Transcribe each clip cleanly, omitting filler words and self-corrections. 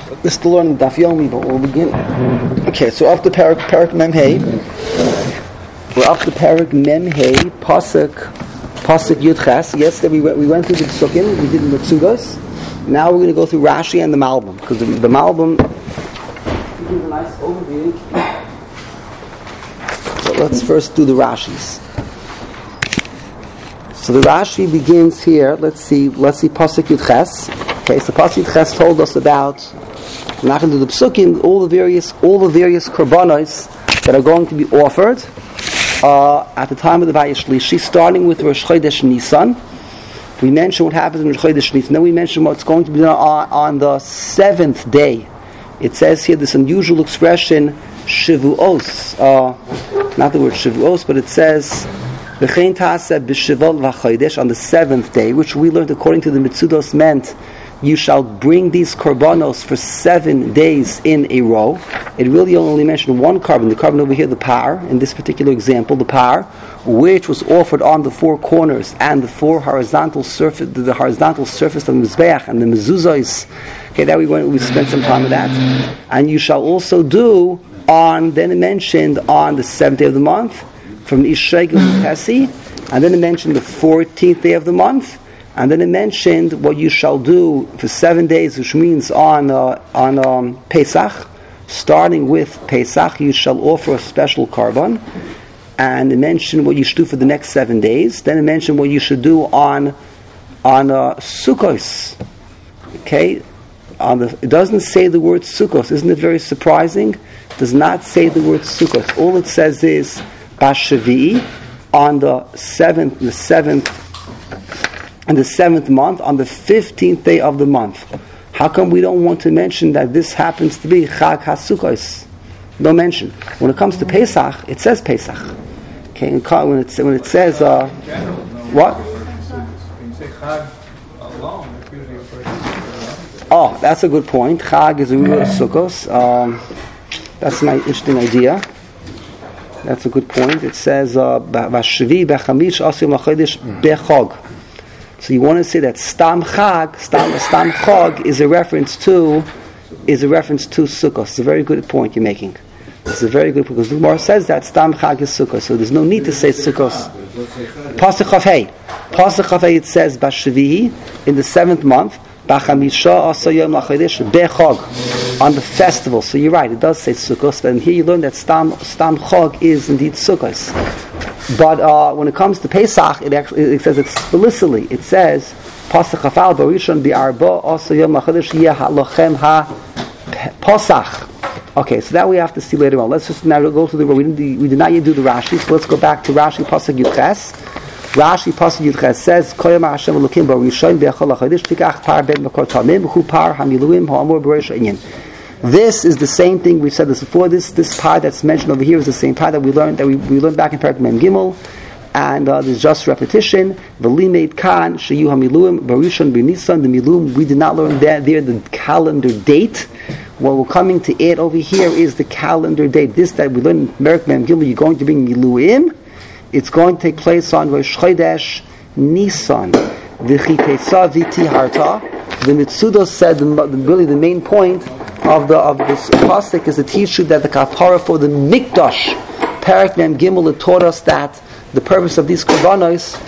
We're still learning Daf Yomi, but we'll begin. Okay, so up to Parak Mem Hey. We're up to Parak Mem Hey, Pasuk Yud Ches. Yesterday we went through the Psukim, we did the Mitzudas. Now we're going to go through Rashi and the Malbim, because the Malbim gives a nice overview. So let's first do the Rashis. So the Rashi begins here. Let's see Pasuk Yud Ches. Okay, so Pasuk Yud Ches told us about, we're not going to do the Psukim, all the various korbanos that are going to be offered at the time of the Vayis Shlishi, starting with Rosh Chodesh Nisan. We mentioned what happens in Rosh Chodesh Nisan. Then we mentioned what's going to be done on the seventh day. It says here this unusual expression, Shavuos. Not the word Shavuos, but it says V'chein ta'aseh b'shivot v'chodesh, on the seventh day, which we learned according to the Mitzudos meant you shall bring these korbanos for 7 days in a row. It really only mentioned one carbon. The carbon over here, the par, in this particular example, the par, which was offered on the four corners and the four horizontal surface, the horizontal surface of the mizbeach and the mezuzos. Okay, that we spent some time with that. And you shall also do then it mentioned on the 7th day of the month from Ishayg Pesi, and then it mentioned the 14th day of the month. And then it mentioned what you shall do for 7 days, which means on Pesach, starting with Pesach, you shall offer a special korban. And it mentioned what you should do for the next 7 days. Then it mentioned what you should do on Sukkos. Okay, it doesn't say the word Sukkos. Isn't it very surprising? It does not say the word Sukkos. All it says is Bashavi'i on the seventh month, on the 15th day of the month. How come we don't want to mention that this happens to be Chag HaSukkos? No mention. When it comes to Pesach, it says Pesach. Okay, and when it says what? Oh, that's a good point. Chag is a real Sukkos. That's an interesting idea. That's a good point. It says Vashvi b'chamish asim l'chodesh bechog. So you want to say that Stam Chag is a reference to Sukkot. It's a very good point you're making. It's a very good point, because the Gemara says that Stam Chag is Sukkot, so there's no need to say Sukkot. Pasuk Chav Hey, it says Bashvihi in the 7th month, B'chamisha Asa Yom L'Chodesh Bechog, on the festival. So you're right, it does say Sukkot, and here you learn that Stam Chag is indeed Sukkot. But when it comes to Pesach, it says explicitly. It says Pasach Chafal Barishon Bi'arba Asa Yom L'Chodesh Yeh Lochem Ha Pasach. Okay, so that we have to see later on. Let's just now go through we did not yet do the Rashi, so let's go back to Rashi Pasach Yud Ches. Rashi Pasach Yud Ches says Koyam Hashem Elokim Barishon Bi'achol L'Chodesh Tikach Par Ben Makor Tamim Hu Par Hamiluim Ha'amur B'Reish Inyan. This is the same thing we've said this before. This part that's mentioned over here is the same part that we learned back in Parak Mem Gimel, and there's just repetition. V'limeid kan sheyu hamiluim barishon b'nisan. The miluim we did not learn there the calendar date. What we're coming to add over here is the calendar date. This that we learned in Parak Mem Gimel, you're going to bring miluim. It's going to take place on Rosh Chodesh Nisan. V'chitesa v'tiharta. The Mitzudos said really the main point of this pasuk is to teach you that the kapara for the mikdash, Parak Mem Gimel, it taught us that the purpose of these korbanos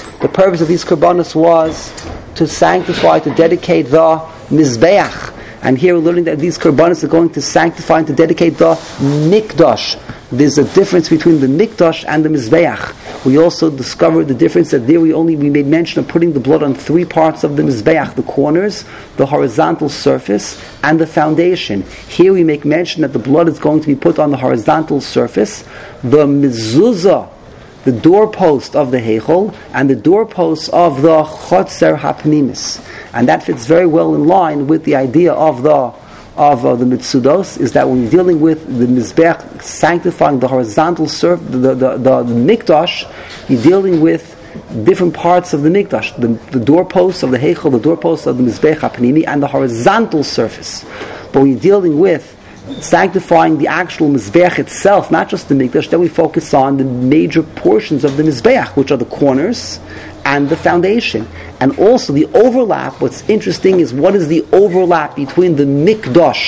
was to sanctify, to dedicate the mizbeach. And here we're learning that these korbanos are going to sanctify and to dedicate the mikdash. There's a difference between the mikdash and the mizbeach. We also discovered the difference that there we made mention of putting the blood on 3 parts of the mizbeach: the corners, the horizontal surface, and the foundation. Here we make mention that the blood is going to be put on the horizontal surface, the mezuzah, the doorpost of the heichal, and the doorpost of the chotzer hapnimis. And that fits very well in line with the idea of the Mitzudos, is that when you're dealing with the Mizbeach sanctifying the horizontal surface, the Mikdash, you're dealing with different parts of the Mikdash, the doorposts of the Heichel, the doorposts of the Mizbeach HaPnimi, and the horizontal surface. But when you're dealing with sanctifying the actual Mizbeach itself, not just the Mikdash, then we focus on the major portions of the Mizbeach, which are the corners and the foundation. And also the overlap, what's interesting is what is the overlap between the Mikdash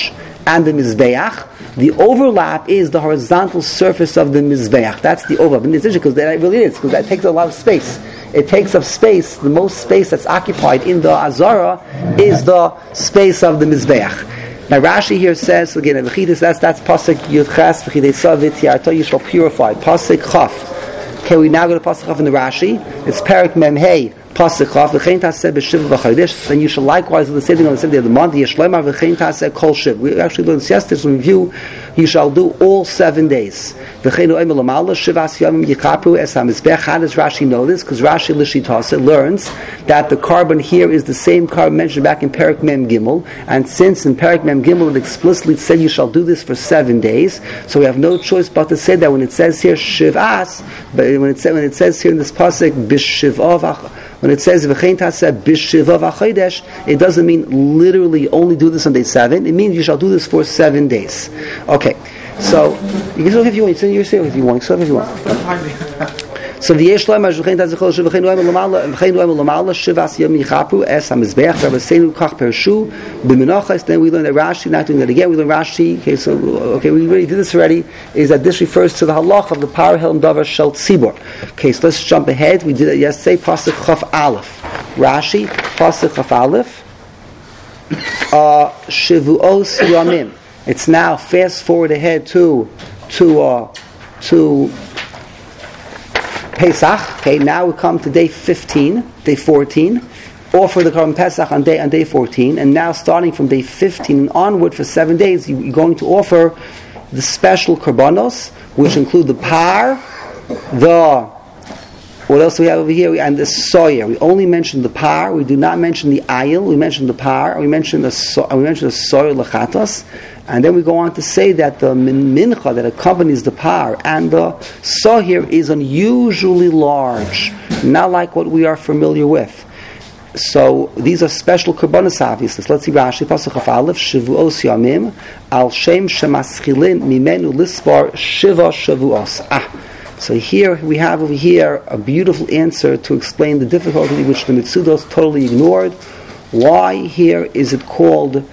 and the Mizbeach. The overlap is the horizontal surface of the Mizbeach. That's the overlap. And it's interesting because that really is, because that takes a lot of space. It takes up space. The most space that's occupied in the Azara is the space of the Mizbeach. Now Rashi here says, again, that's Pasuk Yudches, V'chidei Savit, Yarto, you shall purify. Pasuk Chaf. Okay, we now go to Pasuk Chaf in the Rashi. It's Perik Mem Hey. Pasuk Chaf, v'chein taseh b'shiv v'chodesh, and you shall likewise do the same thing on the 7th day of the month. Yeshleimar v'chein taseh kol shiv. We actually learned this yesterday, so review. You shall do all 7 days. V'chein o'em l'mala shivas yamim yichapru es hamizbech. How does Rashi know this? Because Rashi l'shitase learns that the carbon here is the same carbon mentioned back in Perik Mem Gimel, and since in Perik Mem Gimel it explicitly said you shall do this for 7 days, so we have no choice but to say that when it says here shivas, but when it says here in this pasuk b'shivah. When it says v'chein taseh b'shiva v'chodesh, it doesn't mean literally only do this on day 7. It means you shall do this for 7 days. Okay, so you can still if you want. You say if you want. So if you want. So v'yesh lo'emar v'chein taseh kol shiv v'chein lo'emar l'mala shivas yom yichapru es hamizbeach v'avasenu kach pershu b'menachas. Then we learn that Rashi, not doing that again. We learn Rashi. Okay, we already did this already. Is that this refers to the halach of the par helm davar shel tzibor. Okay, so let's jump ahead. We did it yesterday. Pasuk Chaf Aleph. Rashi Pasuk Chaf Aleph. Shivuos yamim. It's now fast forward ahead to Pesach. Okay, now we come to day 15, day 14. Offer the Korban Pesach on day 14, and now starting from day 15 and onward for 7 days, you're going to offer the special korbanos, which include the par, what else do we have over here? And the soyer. We only mention the par. We do not mention the ayil. We mention the par. We mention the soyer lechatos. And then we go on to say that the mincha that accompanies the par and the soyer is unusually large, not like what we are familiar with. So these are special korbanos, obviously. So let's see Rashi Pasuk Chaf Aleph Shavuos Yamim Al Shem Shemaschilin Mimenu Lispar Shiva Shavuos. So here we have over here a beautiful answer to explain the difficulty which the Mitzudos totally ignored. Why here is it called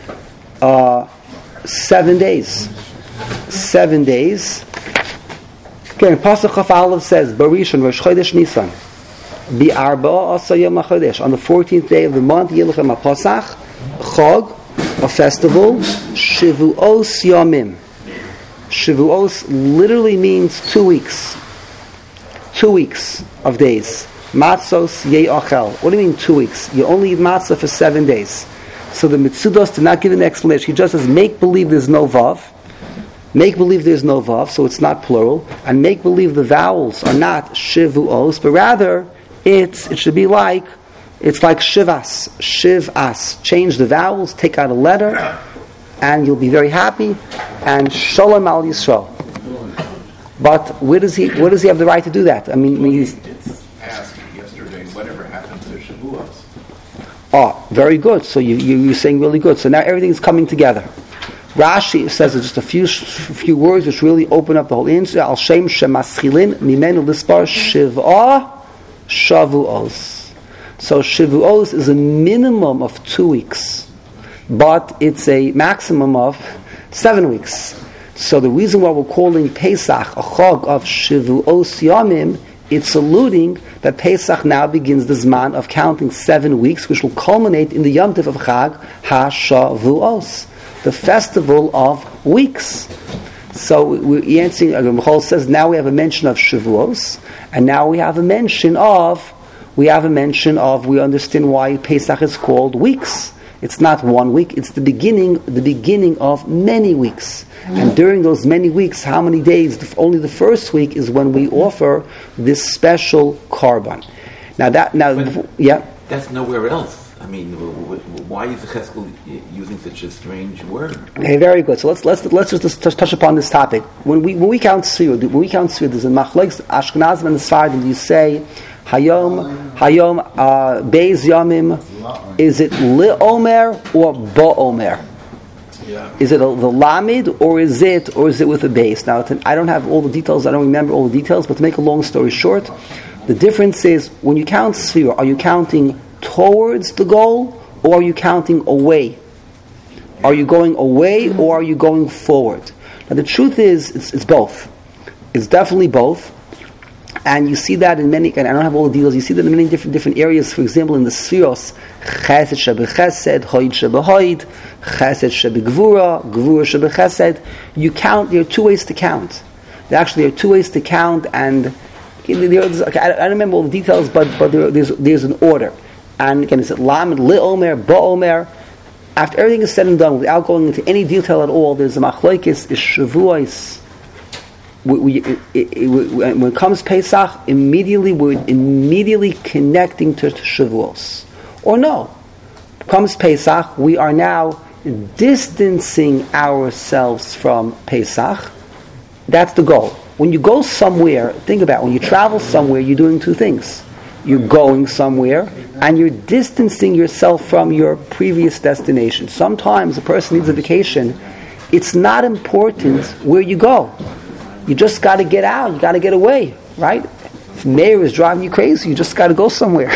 7 days? 7 days. Okay, Pasuk Chaf Aleph says Barishon Rosh Chodesh Nisan Bi'arba Asa Yom HaChodesh, on the 14th day of the month Yilchem HaPasach Chog, a festival, Shivuos Yamim. Shivuos literally means 2 weeks. 2 weeks of days. Matzos ye'achel. What do you mean 2 weeks? You only eat matzah for 7 days. So the Mitzudos did not give an explanation. He just says, make believe there's no vav. Make believe there's no vav, so it's not plural. And make believe the vowels are not shivuos, but rather it should be like, it's like shivas. Shivas. Change the vowels, take out a letter, and you'll be very happy. And shalom al Yisrael. But where does he have the right to do that? I mean, he's asked yesterday, whatever happened to Shavuos? Oh, very good. So you're saying really good. So now everything's coming together. Rashi says just a few words which really open up the whole answer. Al Shem Shemaschilin Mimenu Lispar Shiva Shavuos. So Shavuos is a minimum of 2 weeks, but it's a maximum of 7 weeks. So the reason why we're calling Pesach a chog of Shivuos Yamim, it's alluding that Pesach now begins the Zman of counting 7 weeks, which will culminate in the Yom Tov of Chag HaShavuos, the festival of weeks. So we're answering, Michal says, now we have a mention of Shavuos, and now we have a mention of, we understand why Pesach is called weeks. It's not 1 week, it's the beginning of many weeks. And during those many weeks, how many days? Only the first week is when we offer this special korban. That's nowhere else. I mean, why is Cheskel using such a strange word? Okay, very good. So let's just touch upon this topic. When we count Sfirah, there's a machlokes Ashkenazim and the Sfardim. You say Hayom Beis Yamim. Is it Li-Omer or Ba-Omer? Yeah. Is it the Lamid or is it with a base? Now I don't have all the details. I don't remember all the details. But to make a long story short, the difference is when you count Sfirah, are you counting towards the goal or are you counting away? Are you going away or are you going forward? Now the truth is, it's both. It's definitely both. And you see that in many, and I don't have all the details, you see that in many different areas. For example, in the Sfiros, Chesed Shebechesed, Hoid Shebehoid, Chesed Shebegvura, Gvura Shebechesed. You count, there are two ways to count. There are two ways to count, and I don't remember all the details, but there's an order. And again, it's Lamed, Le'omer, Ba'omer. After everything is said and done, without going into any detail at all, there's a Machlokes, is Shavuos. When it comes Pesach, we're immediately connecting to Shavuos. Or no, comes Pesach, we are now distancing ourselves from Pesach. That's the goal. When you go somewhere, think about it, when you travel somewhere, you're doing two things. You're going somewhere, and you're distancing yourself from your previous destination. Sometimes a person needs a vacation. It's not important where you go. You just got to get out. You got to get away, right? If mayor is driving you crazy, you just got to go somewhere.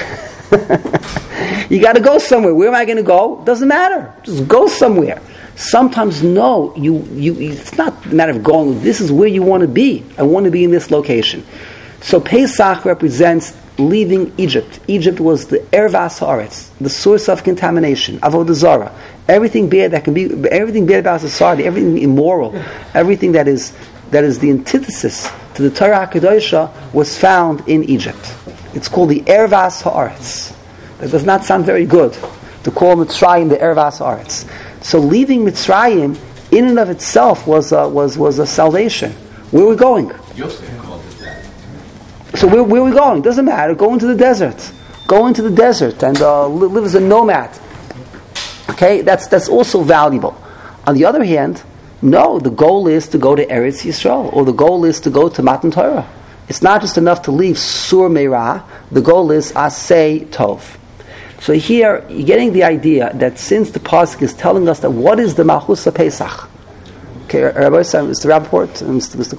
You got to go somewhere. Where am I going to go? Doesn't matter. Just go somewhere. Sometimes, no, it's not a matter of going. This is where you want to be. I want to be in this location. So Pesach represents leaving Egypt. Egypt was the ervas haaretz, the source of contamination, avodah zarah. Everything bad about society, everything immoral, everything that is the antithesis to the Torah HaKadosha was found in Egypt. It's called the ervas haaretz. That does not sound very good to call Mitzrayim the ervas haaretz. So leaving Mitzrayim in and of itself was a salvation. Where are we going? Yosef called it that. So where are we going? Doesn't matter. Go into the desert. Go into the desert and live as a nomad. Okay, that's also valuable. On the other hand, no, the goal is to go to Eretz Yisrael, or the goal is to go to Matan Torah. It's not just enough to leave Sur Meirah. The goal is Asay Tov. So here, you're getting the idea that since the Pasuk is telling us that what is the Malchus Pesach? Okay, Rabbi Sam, Mr. Rappaport, Mr.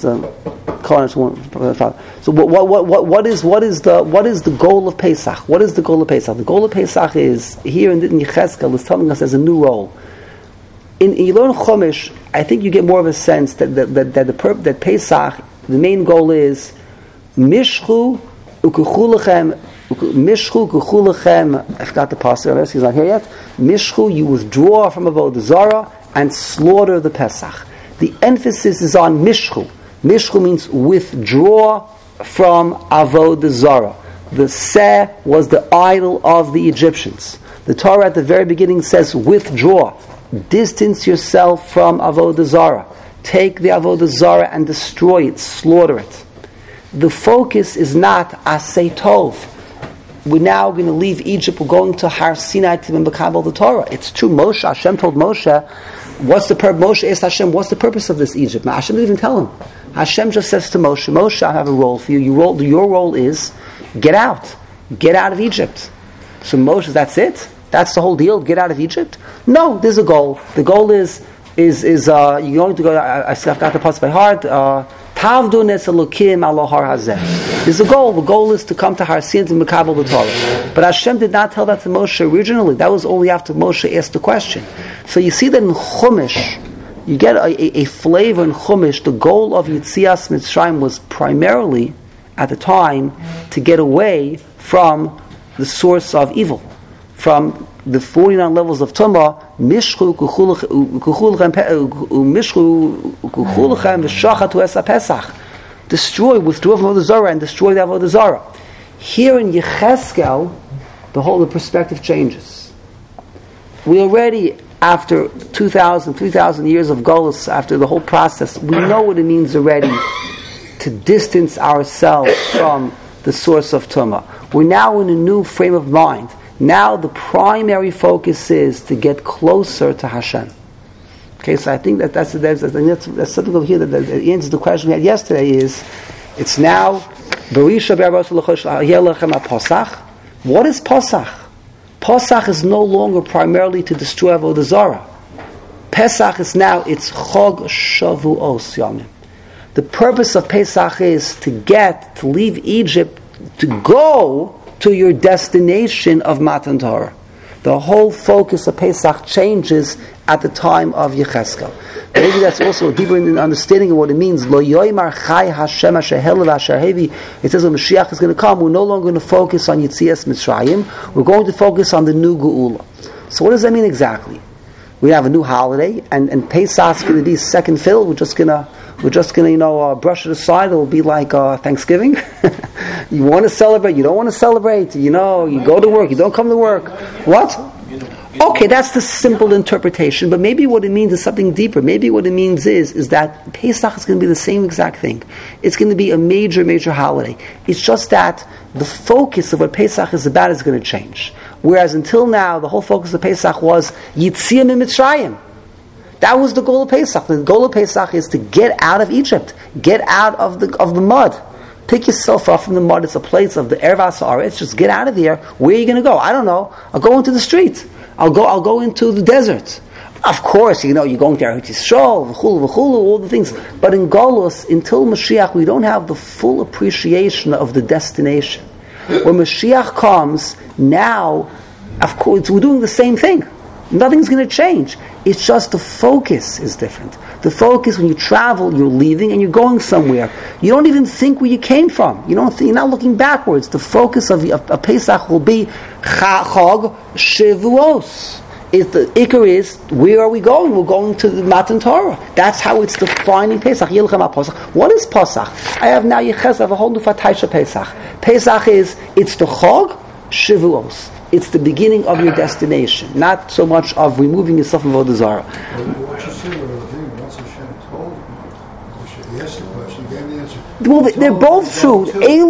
Cohen. So what is the goal of Pesach? What is the goal of Pesach? The goal of Pesach is here in Yechezkel is telling us there's a new role. In you learn Chumash, I think you get more of a sense that Pesach, the main goal is Mishchu ukuchulechem. Mishchu ukuchulechem. I forgot the pasuk. He's not here yet. Mishchu, you withdraw from avodah zarah and slaughter the Pesach. The emphasis is on Mishchu. Mishchu means withdraw from avodah zarah. The Seh was the idol of the Egyptians. The Torah at the very beginning says withdraw. Distance yourself from avodah zarah. Take the avodah zarah and destroy it, slaughter it. The focus is not asay tov. We're now going to leave Egypt. We're going to Har Sinai to Mekabel the Torah. It's true. Hashem told Moshe, "What's the purpose?" Moshe asked Hashem, "What's the purpose of this Egypt?" Now, Hashem didn't even tell him. Hashem just says to Moshe, "Moshe, I have a role for you. Your role is get out of Egypt." So Moshe, that's it. That's the whole deal. Get out of Egypt? No, there's a goal. The goal is you're going to go. I've got the parts by heart. Tavdu nes elokim ala har hazeh. There's a goal. The goal is to come to Har Sinai to Mekabel the Torah. But Hashem did not tell that to Moshe originally. That was only after Moshe asked the question. So you see that in Chumash, you get a flavor in Chumash. The goal of Yitzias Mitzrayim was primarily, at the time, to get away from the source of evil. From the 49 levels of Tumah, Mishchu kuchulechem v'shachatu es Pesach. Destroy, withdraw from Avodah Zarah and destroy the Avodah Zarah. Here in Yechezkel, the perspective changes. We already, after 2,000, 3,000 years of Golus, after the whole process, we know what it means already to distance ourselves from the source of Tumah. We're now in a new frame of mind. Now the primary focus is to get closer to Hashem. Okay, so I think that's something over here that answers the question we had yesterday. Is it's now Berisha Posach. What is Posach? Posach is no longer primarily to destroy Avodah Zarah. Pesach is now it's Chog Shavuos Yomim. The purpose of Pesach is to leave Egypt, to go to your destination of Matan Torah. The whole focus of Pesach changes at the time of Yecheskel. Maybe that's also deeper in the understanding of what it means. Lo yoymar chai Hashem asher helev asher hevi. It says when Mashiach is going to come, we're no longer going to focus on Yitzias Mitzrayim. We're going to focus on the new Geula. So what does that mean exactly? We have a new holiday, and Pesach's going to be second fiddle. We're just gonna brush it aside. It will be like Thanksgiving. You want to celebrate, you don't want to celebrate. You go to work, you don't come to work. What? Okay, that's the simple interpretation. But maybe what it means is something deeper. Maybe what it means is that Pesach is going to be the same exact thing. It's going to be a major, major holiday. It's just that the focus of what Pesach is about is going to change. Whereas until now, the whole focus of Pesach was Yitzias Mitzrayim. That was the goal of Pesach. The goal of Pesach is to get out of Egypt, get out of the mud. Pick yourself up from the mud. It's a place of the Ervas Haaretz. Just get out of there. Where are you going to go? I don't know. I'll go into the street. I'll go into the desert. Of course, you're going to Eretz Yisrael, v'chulu, all the things. But in Golus, until Mashiach, we don't have the full appreciation of the destination. When Mashiach comes, now, of course, we're doing the same thing. Nothing's going to change. It's just the focus is different. The focus, when you travel, you're leaving and you're going somewhere. You don't even think where you came from. You're not looking backwards. The focus of Pesach will be Chag Shavuos. The Iker is, where are we going? We're going to the Matan Torah. That's how it's defining Pesach. What is Pesach? I have now Yeches, I have a whole new Fataisha Pesach. Pesach it's the Chag Shavuos. It's the beginning of your destination, not so much of removing yourself from Avodah Zarah. What you said was once Hashem told you, he asked the question, he gave the answer. Well, they're both true.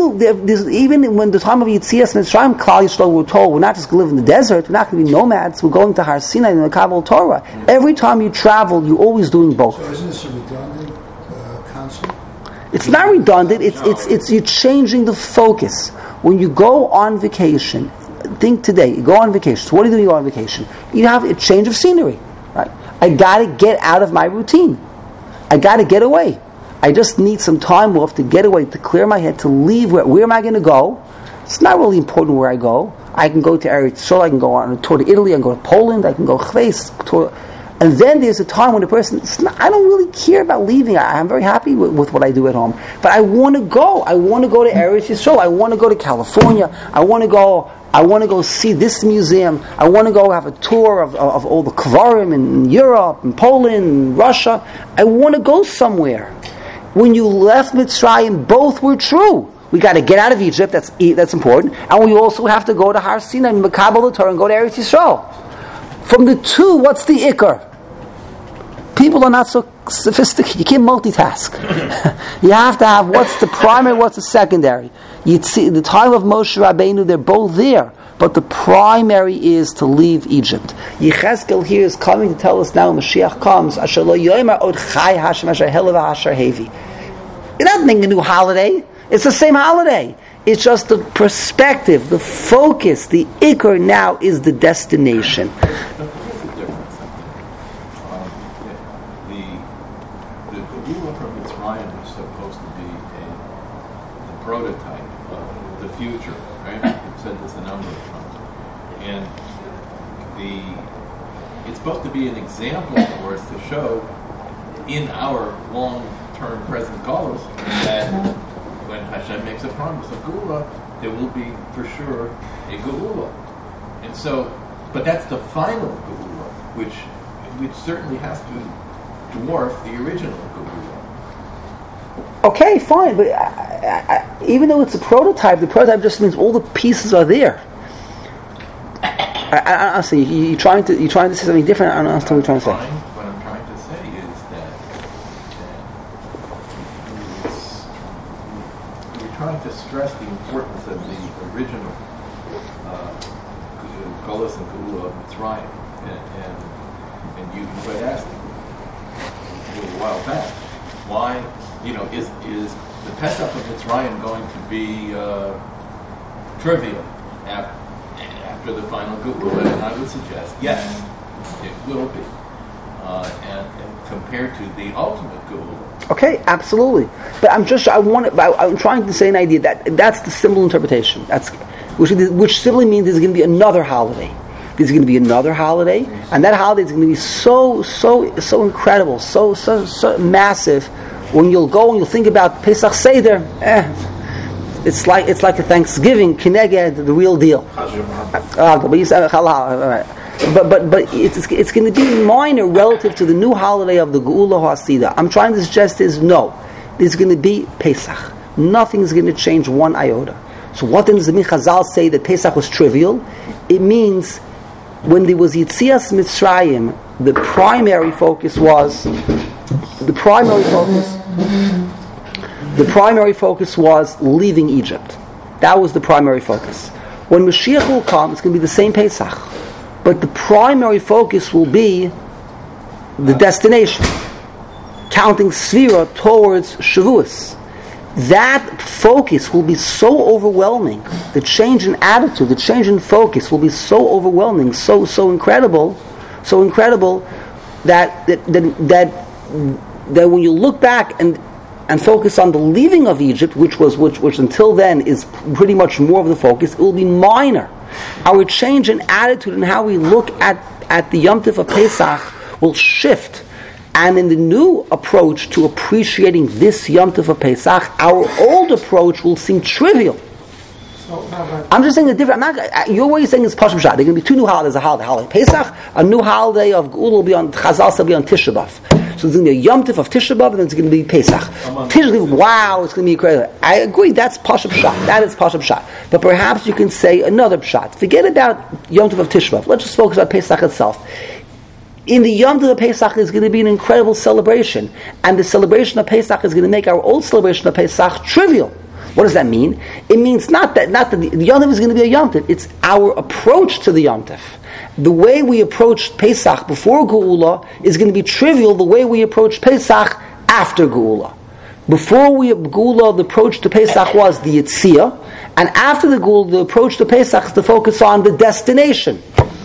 Even when the time of Yitzias Mitzrayim, Klal Yisrael were told, we're not just going to live in the desert, we're not going to be nomads, we're going to Har Sinai and the Kabbalah Torah. Every time you travel, you're always doing both. So isn't this a redundant concept? It's not redundant, it's you're changing the focus. When you go on vacation, think today, you go on vacation. So what do you do when you go on vacation? You have a change of scenery. Right? I got to get out of my routine. I got to get away. I just need some time off to get away, to clear my head, to leave. Where am I going to go? It's not really important where I go. I can go to Eretz Yisrael, I can go on a tour to Italy, I can go to Poland, I can go tour. And then there's a time when the person, I don't really care about leaving. I'm very happy with what I do at home. But I want to go. I want to go to Eretz Yisrael. I want to go to California. I want to go see this museum. I want to go have a tour of all the Kvarim in Europe, in Poland, in Russia. I want to go somewhere. When you left Mitzrayim, both were true. We got to get out of Egypt, that's important. And we also have to go to Har Sinai, Makabel Torah, and go to Eretz Yisrael. From the two, what's the Iker? People are not so sophisticated. You can't multitask. You have to have what's the primary, what's the secondary. You'd see the time of Moshe Rabbeinu, they're both there, but the primary is to leave Egypt. Yecheskel here is coming to tell us now when Mashiach comes, Asher lo yoymar od chai Hashem asher helev asher hevi. You're not making a new holiday. It's the same holiday. It's just the perspective, the focus, the Iker now is the destination. Here's the difference. The Geula from Mitzrayim was supposed to be the prototype of the future, right? We've said this a number of times. And it's supposed to be an example for us to show in our long-term present goals that when Hashem makes a promise of Geula, there will be for sure a Geula. And so, but that's the final Geula, which certainly has to dwarf the original Geula. Okay, fine, but even though it's a prototype, the prototype just means all the pieces are there. Honestly, you're trying to say something different. I don't understand what you're trying to say. What I'm trying to say is that we're trying to stress the importance of the original Golus and Geula of Mitzrayim, and you quite asked a little while back, why is the Pesach of Mitzrayim going to be trivial after the final Geula? And I would suggest yes, it will be, and compared to the ultimate Geula. Okay, absolutely. But I'm trying to say an idea that's the simple interpretation. Which simply means there's going to be another holiday. There's going to be another holiday, and that holiday is going to be so incredible, so massive. When you'll go and you'll think about Pesach Seder, it's like a Thanksgiving, Kineged, the real deal. But it's going to be minor relative to the new holiday of the Geula Hasidah. I'm trying to suggest is no, there's going to be Pesach. Nothing's going to change one iota. So what then does the Chazal say that Pesach was trivial? It means when there was Yitzias Mitzrayim, the primary focus was leaving Egypt. That was the primary focus. When Mashiach will come, it's going to be the same Pesach, but the primary focus will be the destination, counting Sfira towards Shavuos. That focus will be so overwhelming. The change in attitude, the change in focus will be so overwhelming, so incredible that when you look back and focus on the leaving of Egypt, which until then is pretty much more of the focus, it will be minor. Our change in attitude and how we look at the Yom Tov of Pesach will shift. And in the new approach to appreciating this Yom Tov of Pesach, our old approach will seem trivial. I'm just saying a different. Your way you're saying is Pashim Shah. There are going to be two new holidays: a holiday Pesach, a new holiday of Geula will be on Chazal will be on Tisha B'av. So there's going to be a Yom Tov of Tisha B'av, and then it's going to be Pesach. Tisha B'av, wow, it's going to be incredible. I agree. That's Pashim Shah. That is Pashim Shah. But perhaps you can say another Pshat. Forget about Yom Tov of Tisha B'av. Let's just focus on Pesach itself. In the Yom Tov of Pesach is going to be an incredible celebration, and the celebration of Pesach is going to make our old celebration of Pesach trivial. What does that mean? It means not that the Yom Tov is going to be a Yom Tov. It's our approach to the Yom Tov. The way we approached Pesach before Geula is going to be trivial. The way we approach Pesach after Geula. Before Geula, the approach to Pesach was the Yitzia, and after the Geula, the approach to Pesach is to focus on the destination.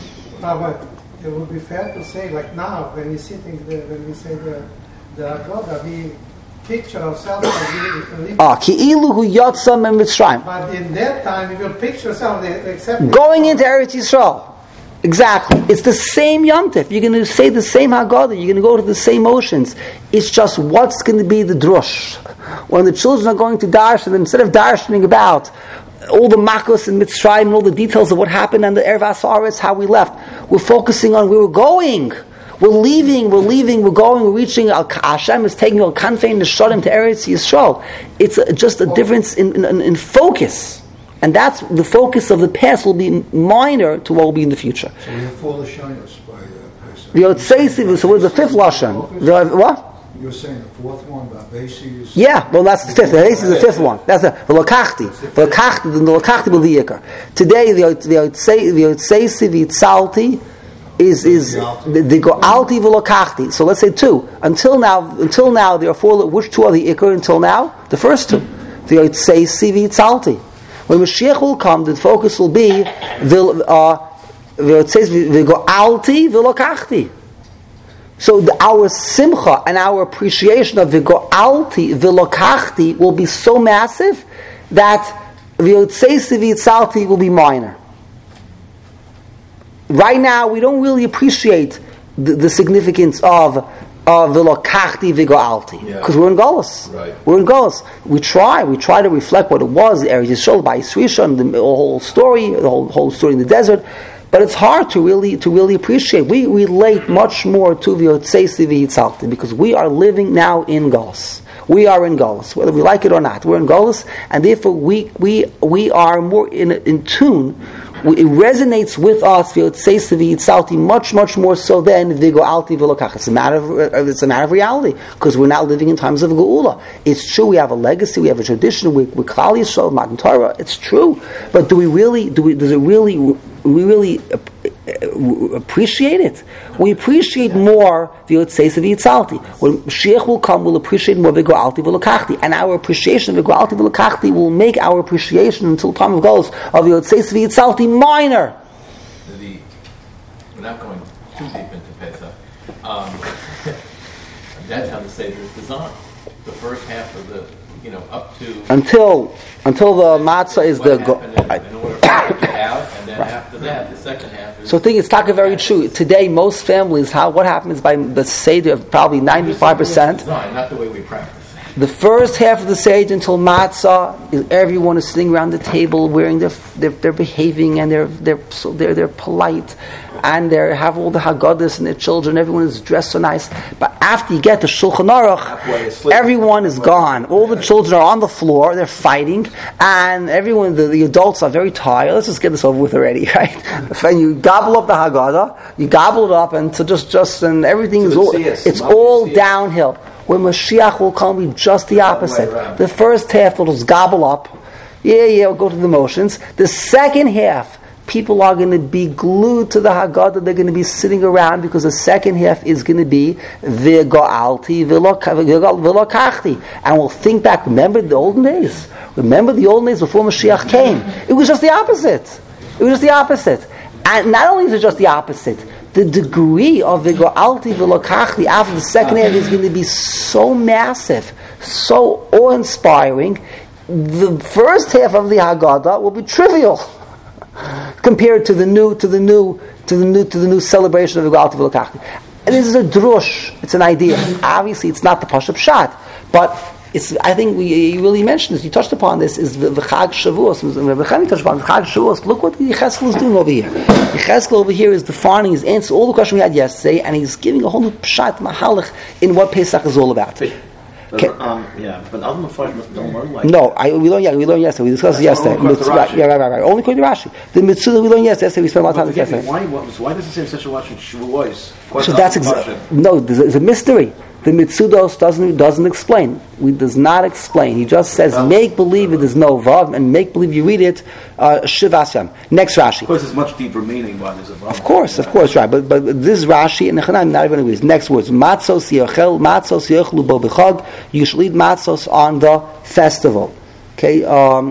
It would be fair to say, like now, when we're sitting there, when we say the Haggadah, we picture ourselves as we Ki'ilu hu yatsa min Mitzrayim. But in that time, we will picture ourselves except going into Eretz Yisrael. Exactly. It's the same Yom Tov. You're going to say the same Haggadah. You're going to go to the same motions. It's just what's going to be the drush. When the children are going to darshan, instead of darshaning about all the makos and Mitzrayim and all the details of what happened and the Erev Asaretz, how we left, we're focusing on where we're going. We're leaving, we're going, we're reaching. Hashem is taking Al Kanfei Nesharim to Eretz Yisrael. It's just a difference in focus. And that's the focus of the past will be minor to what will be in the future. So we have four Lashonos by Pesach. The Yotzei, so what's the fifth Lashon? What? You're saying the fourth one, Babesi is... Yeah, well that's the fifth. The Babesi is the fifth one. That's the Lokachti. The Lokachti will be Yikar. Today, the Yotzei V'Yitzalti is the Go'alti V'Lokachti. So let's say two. Until now, there are four. Which two are the Yikar until now? The first two. The Yotzei V'Yitzalti. When Mashiach will come, the focus will be V'Go'alti V'Lokachti. So our simcha and our appreciation of V'Go'alti V'Lokachti will be so massive that V'Yotzei V'Yitzalti will be minor. Right now, we don't really appreciate the significance of V'Lokachti V'Go'alti because we're in Golus. Right. We're in Golus. We try to reflect what it was, Eretz Yisrael by Yisrisha, the whole story, the whole story in the desert. But it's hard to really appreciate. We relate much more to V'Yotzei V'Yitzalti because we are living now in Golus. We are in Golus, whether we like it or not. We're in Golus, and therefore we are more in tune. It resonates with us V'Yotzei V'Yitzalti much more so than V'Go'alti V'Lokach. It's a matter of reality because we're not living in times of Geula. It's true. We have a legacy. We have a tradition. We're Klal Yisrael, Matan Torah. It's true. But do we really appreciate it? We appreciate more V'Yotzei V'Yitzalti. When Mashiach will come, we'll appreciate more V'Go'alti V'Lokachti, and our appreciation of V'Go'alti V'Lokachti will make our appreciation until time of Golus of V'Yotzei V'Yitzalti minor. We're not going too deep into Pesach. That's how the Seder is designed. The first half of the up to until the matzah is what the happened in order for it to get out, and then after that, the second half is... So I think it's taka very true. Today, most families, what happens by the Seder of probably 95%. Not the way we practice. The first half of the Seder until Matzah, everyone is sitting around the table, wearing they're behaving, and they're polite, and they have all the Haggadahs and their children. Everyone is dressed so nice. But after you get to Shulchan Aruch, everyone is gone. All the children are on the floor, they're fighting, and everyone, the adults are very tired. Let's just get this over with already, right? And you gobble up the Haggadah, you gobble it up, and and everything is all downhill. When Mashiach will come, be just the opposite. The first half will just gobble up. We'll go to the motions. The second half, people are going to be glued to the Haggadah. They're going to be sitting around because the second half is going to be V'go'alti v'lo-kachti. And we'll think back, remember the olden days? Remember the olden days before Mashiach came? It was just the opposite. And not only is it just the opposite, the degree of V'go'alti v'lo-kachti after the second half is going to be so massive, so awe-inspiring. The first half of the Haggadah will be trivial compared to the new celebration of V'go'alti v'lo-kachti. And this is a drush. It's an idea. Obviously, it's not the Pashup Pshat, but I think you really mentioned this. You touched upon this. Is the Chag Shavuos? Rabbi Chaim touched upon the Chag Shavuos. Look what Yecheskel is doing over here. Yecheskel over here is defining his answer all the questions we had yesterday, and he's giving a whole new pshat mahalach in what Pesach is all about. But other Mepharshim don't learn like no, we learned yesterday. We discussed yesterday. Right. Only according to Rashi. The Mitzvah we learned yesterday. We spent a lot of time yesterday. Why does it say such a Russian voice? So that's no. There's a mystery. The Mitzudos doesn't explain. Does not explain. He just says, make believe it is no vav, and make believe you read it Shiv Hashem. Next Rashi. Of course, there's much deeper meaning why there's a vav. Of course, right. But this Rashi and Nechanan not even agrees. Next words: Matzos yochlu bo b'chag. You should eat matzos on the festival. Okay.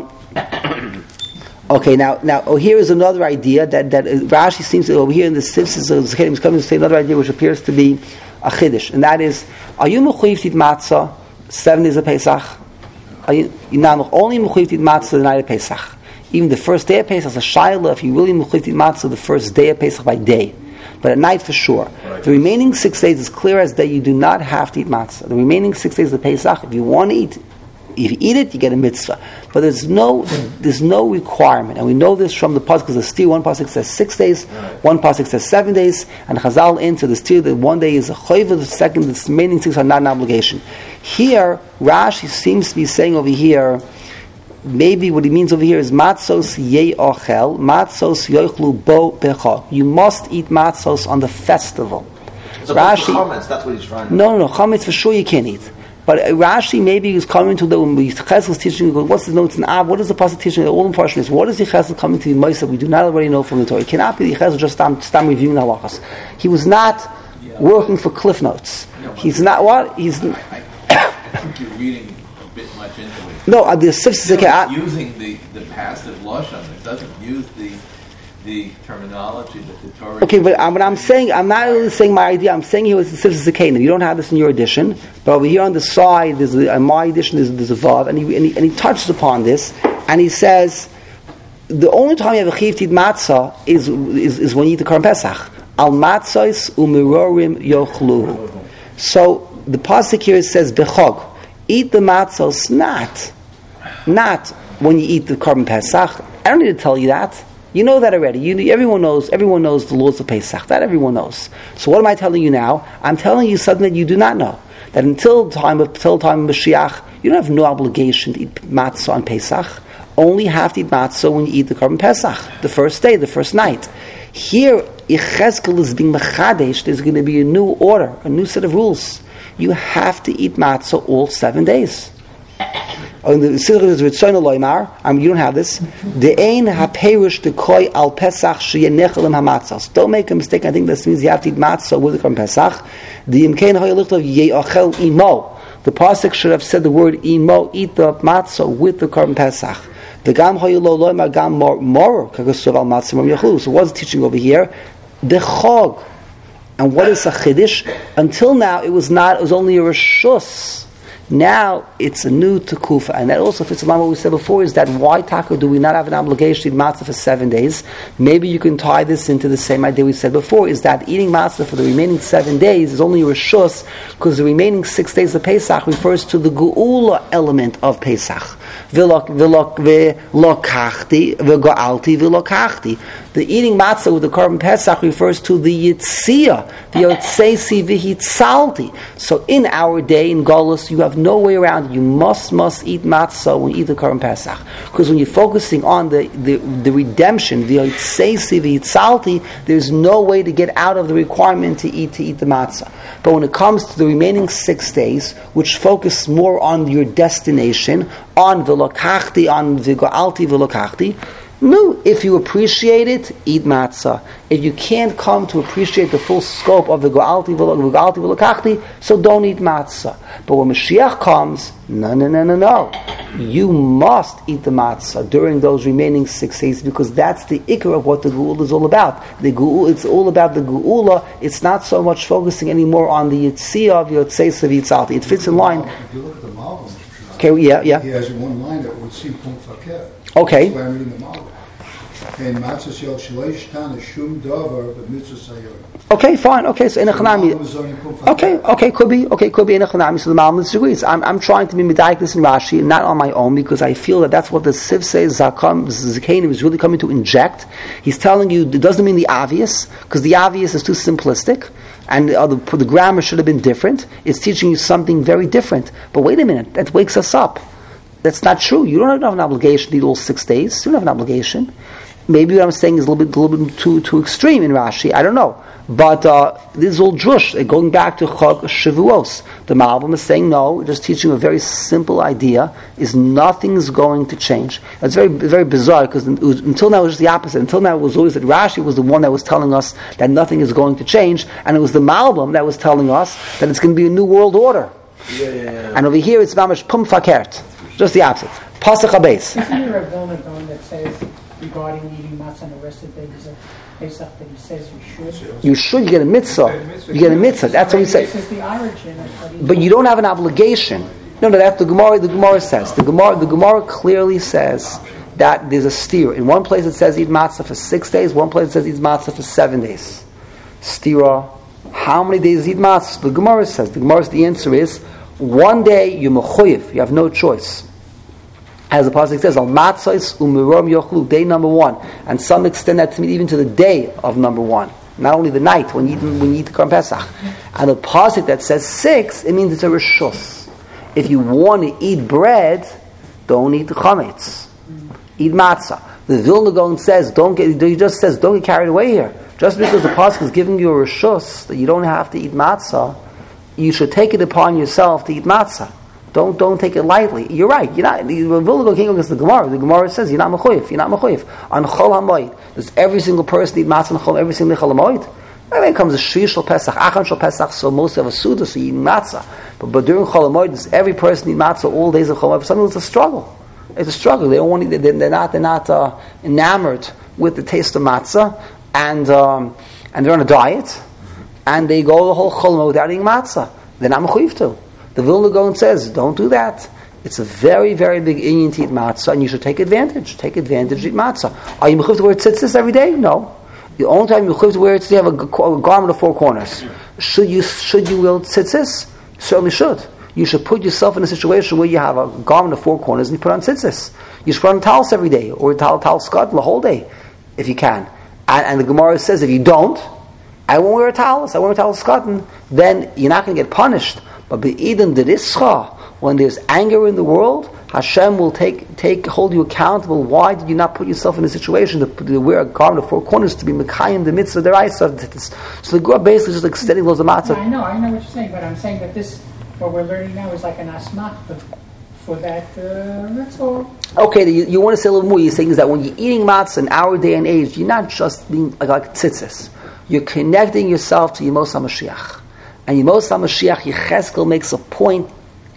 Okay. Now, here is another idea that Rashi seems to over here in the Sifs is coming to say another idea which appears to be a chiddush, and that is: are you mechuyev to eat matzah 7 days of Pesach? Are you now only mechuyev to eat matzah the night of Pesach? Even the first day of Pesach is a shayla if you really mechuyev to eat matzah the first day of Pesach by day, but at night for sure. Right. The remaining 6 days is clear as day. You do not have to eat matzah. The remaining 6 days of Pesach, if you want to eat, if you eat it, you get a mitzvah. But there's no requirement, and we know this from the pasuk because the steer one pasuk says 6 days, one pasuk says 7 days, and Chazal into the steer that 1 day is a chayva, the second, the remaining 6 are not an obligation. Here, Rashi seems to be saying over here, maybe what he means over here is matzos yei ochel, matzos yochlu bo bechol. You must eat matzos on the festival. So Rashi, chametz, that's what he's trying to No, chametz for sure you can't eat. But Rashi maybe is coming to the Yecheskel is teaching. What's the notes in Av? What is the pasuk teaching? All the portion is what is Yecheskel coming to the Moshe? We do not already know from the Torah. It cannot be Yecheskel just start reviewing the halachas. He was not working for cliff notes. He's not what he's. I think you're reading a bit much into it. No, the Sifs is using the passive lashon. It doesn't use the terminology that the Torah. Okay, but what I'm saying, I'm not really saying my idea. I'm saying here was the Sifs Zakena. You don't have this in your edition, but over here on the side, in my edition, there's a vav, and he touches upon this, and he says the only time you have a chiv to eat matzah is when you eat the Korban Pesach. Al matzos umirorim yochlu. So the pasuk here says bechog, eat the matzos not when you eat the Korban Pesach. I don't need to tell you that. You know that already. Everyone knows the laws of Pesach. That everyone knows. So what am I telling you now? I'm telling you something that you do not know. That until time of Mashiach, you don't have no obligation to eat matzah on Pesach. Only have to eat matzah when you eat the Korban Pesach, the first day, the first night. Here, Yecheskel is being mechadesh. There's going to be a new order, a new set of rules. You have to eat matzah all 7 days. In the Siddur is Ritzono Loimar, you don't have this. De'ein ha'perush dekoi al Pesach sheyenechelim ha'matzos. Don't make a mistake. I think this means you have to eat matzah with the Korban Pesach. The imkein ha'yelichtov ye'achel imo. The pasuk should have said the word imo, eat the matzah with the Korban Pesach. The gam ha'yelo loimar gam mor kagasuv al matzah mom yachlu. So what's teaching over here? Bechog. And what is a chiddush? Until now, it was only a reshus. Now it's a new tekufa, and that also fits along what we said before, is that why taka do we not have an obligation to eat matzah for 7 days? Maybe you can tie this into the same idea we said before, is that eating matzah for the remaining 7 days is only a reshus, because the remaining 6 days of Pesach refers to the geula element of Pesach. The eating matzah with the korban Pesach refers to the yitzia, the yotzesi v'hitzalti. So in our day, in Golus, you have no way around it. You must eat matzah when you eat the korban Pesach. Because when you're focusing on the redemption, the yotzesi v'hitzalti, there's no way to get out of the requirement to eat the matzah. But when it comes to the remaining 6 days, which focus more on your destination, on v'lokachti, on v'go'alti v'lokachti, no, if you appreciate it, eat matzah. If you can't come to appreciate the full scope of the go'alti v'lokachti, so don't eat matzah. But when Mashiach comes, no. You must eat the matzah during those remaining 6 days, because that's the ikar of what the geula is all about. It's all about the geula. It's not so much focusing anymore on the yitzia of yotzei savitzalti. It fits in line. If you look at the Malbim, Okay, yeah. he has one line that would seem pum fakir. Okay. That's why I'm reading the Malbim. And matzah yel shleish tana shum davar b'mitzvah sayor. Okay, fine. Okay, so in a chanami. Okay, could be in a chanami. So the Malbim disagrees. I'm trying to be medayik this in Rashi, not on my own, because I feel that that's what the Siv says. Zakanim is really coming to inject. He's telling you it doesn't mean the obvious, because the obvious is too simplistic, and the grammar should have been different. It's teaching you something very different. But wait a minute, that wakes us up. That's not true. You don't have an obligation to eat all 6 days. You don't have an obligation. Maybe what I'm saying is a little bit too extreme in Rashi. I don't know. But this is all drush. Going back to Chag Shavuos. The Malbim is saying no, just teaching a very simple idea is nothing's going to change. It's very, very bizarre, because until now it was just the opposite. Until now it was always that Rashi was the one that was telling us that nothing is going to change, and it was the Malbim that was telling us that it's going to be a new world order. Yeah. And over here it's mamash pum fakert. Just the opposite. Pasach HaBeis. Isn't there a Vilna Gaon that says regarding eating matzah and the rest of the days of Pesach that he says you should? You get a mitzvah. You get a mitzvah. That's what he says. This is the origin. But you don't have an obligation. No, that's the Gemara. The Gemara says. The Gemara clearly says that there's a steer. In one place it says eat matzah for 6 days. One place it says eat matzah for 7 days. Stira. How many days eat matzah? The Gemara says. The answer is 1 day you're mechuyev. You have no choice. As the pasuk says, "Al matzos umirom yochlu," day number 1, and some extend that to mean even to the day of number 1, not only the night when you eat the korban Pesach. And the pasuk that says 6, it means it's a reshus. If you want to eat bread, don't eat the chametz. Eat matzah. The Vilna Gaon says, don't get carried away here. Just because the pasuk is giving you a reshus that you don't have to eat matzah, you should take it upon yourself to eat matzah. Don't take it lightly. You're right. You're not. Vilna Gaon can't go against the Gemara. The Gemara says you're not mechuyev. You're not mechuyev on Chol HaMoed. Does every single person eat matzah on Chol every single Chol HaMoed? When it comes to Shvi Shel Pesach, Achan Shel Pesach, so most have a Suda, so you eat matzah. But during Chol HaMoed, does every person eat matzah all days of Chol HaMoed? For some people, it's a struggle. It's a struggle. They don't want. They're not enamored with the taste of matzah, and they're on a diet, and they go the whole Chol HaMoed without eating matzah. They're not mechuyev to. The Vilna Gaon says, don't do that. It's a very, very big inyan to eat matzah, and you should take advantage. Take advantage to eat matzah. Are you mechuyev to wear tzitzis every day? No. The only time you're mechuyev to wear it is to have a garment of 4 corners. Should you wear tzitzis? You certainly should. You should put yourself in a situation where you have a garment of 4 corners and you put on tzitzis. You should put on talis every day, or a tal scut the whole day, if you can. And the Gemara says, if you don't, I won't wear a talis, I won't wear a talis scut, then you're not going to get punished. But be'idin derischa, when there's anger in the world, Hashem will hold you accountable. Why did you not put yourself in a situation to wear a garment of 4 corners to be mekayim the mitzvah deraisa? So the Gemara basically just extending those matzah. I know what you're saying, but I'm saying that this, what we're learning now, is like an asmach for that. That's all. Okay, you want to say a little more. You're saying is that when you're eating matzah in our day and age, you're not just being like tzitzis. You're connecting yourself to Yemos HaMashiach. And Yemos HaMashiach, Yecheskel makes a point.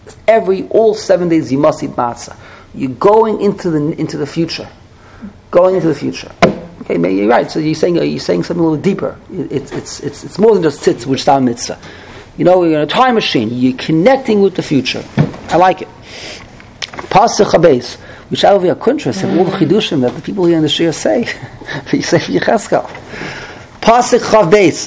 All 7 days you must eat matzah. You're going into the future. Going into the future. Okay, maybe you're right. So you're saying something a little deeper. It's more than just tzitz, which is our mitzvah. You're in a time machine. You're connecting with the future. I like it. Pasuk Chabez. We shall have a contrast of all the chidushim that the people here in the Shir say. You say for Yecheskel. Pasuk Chavbeis.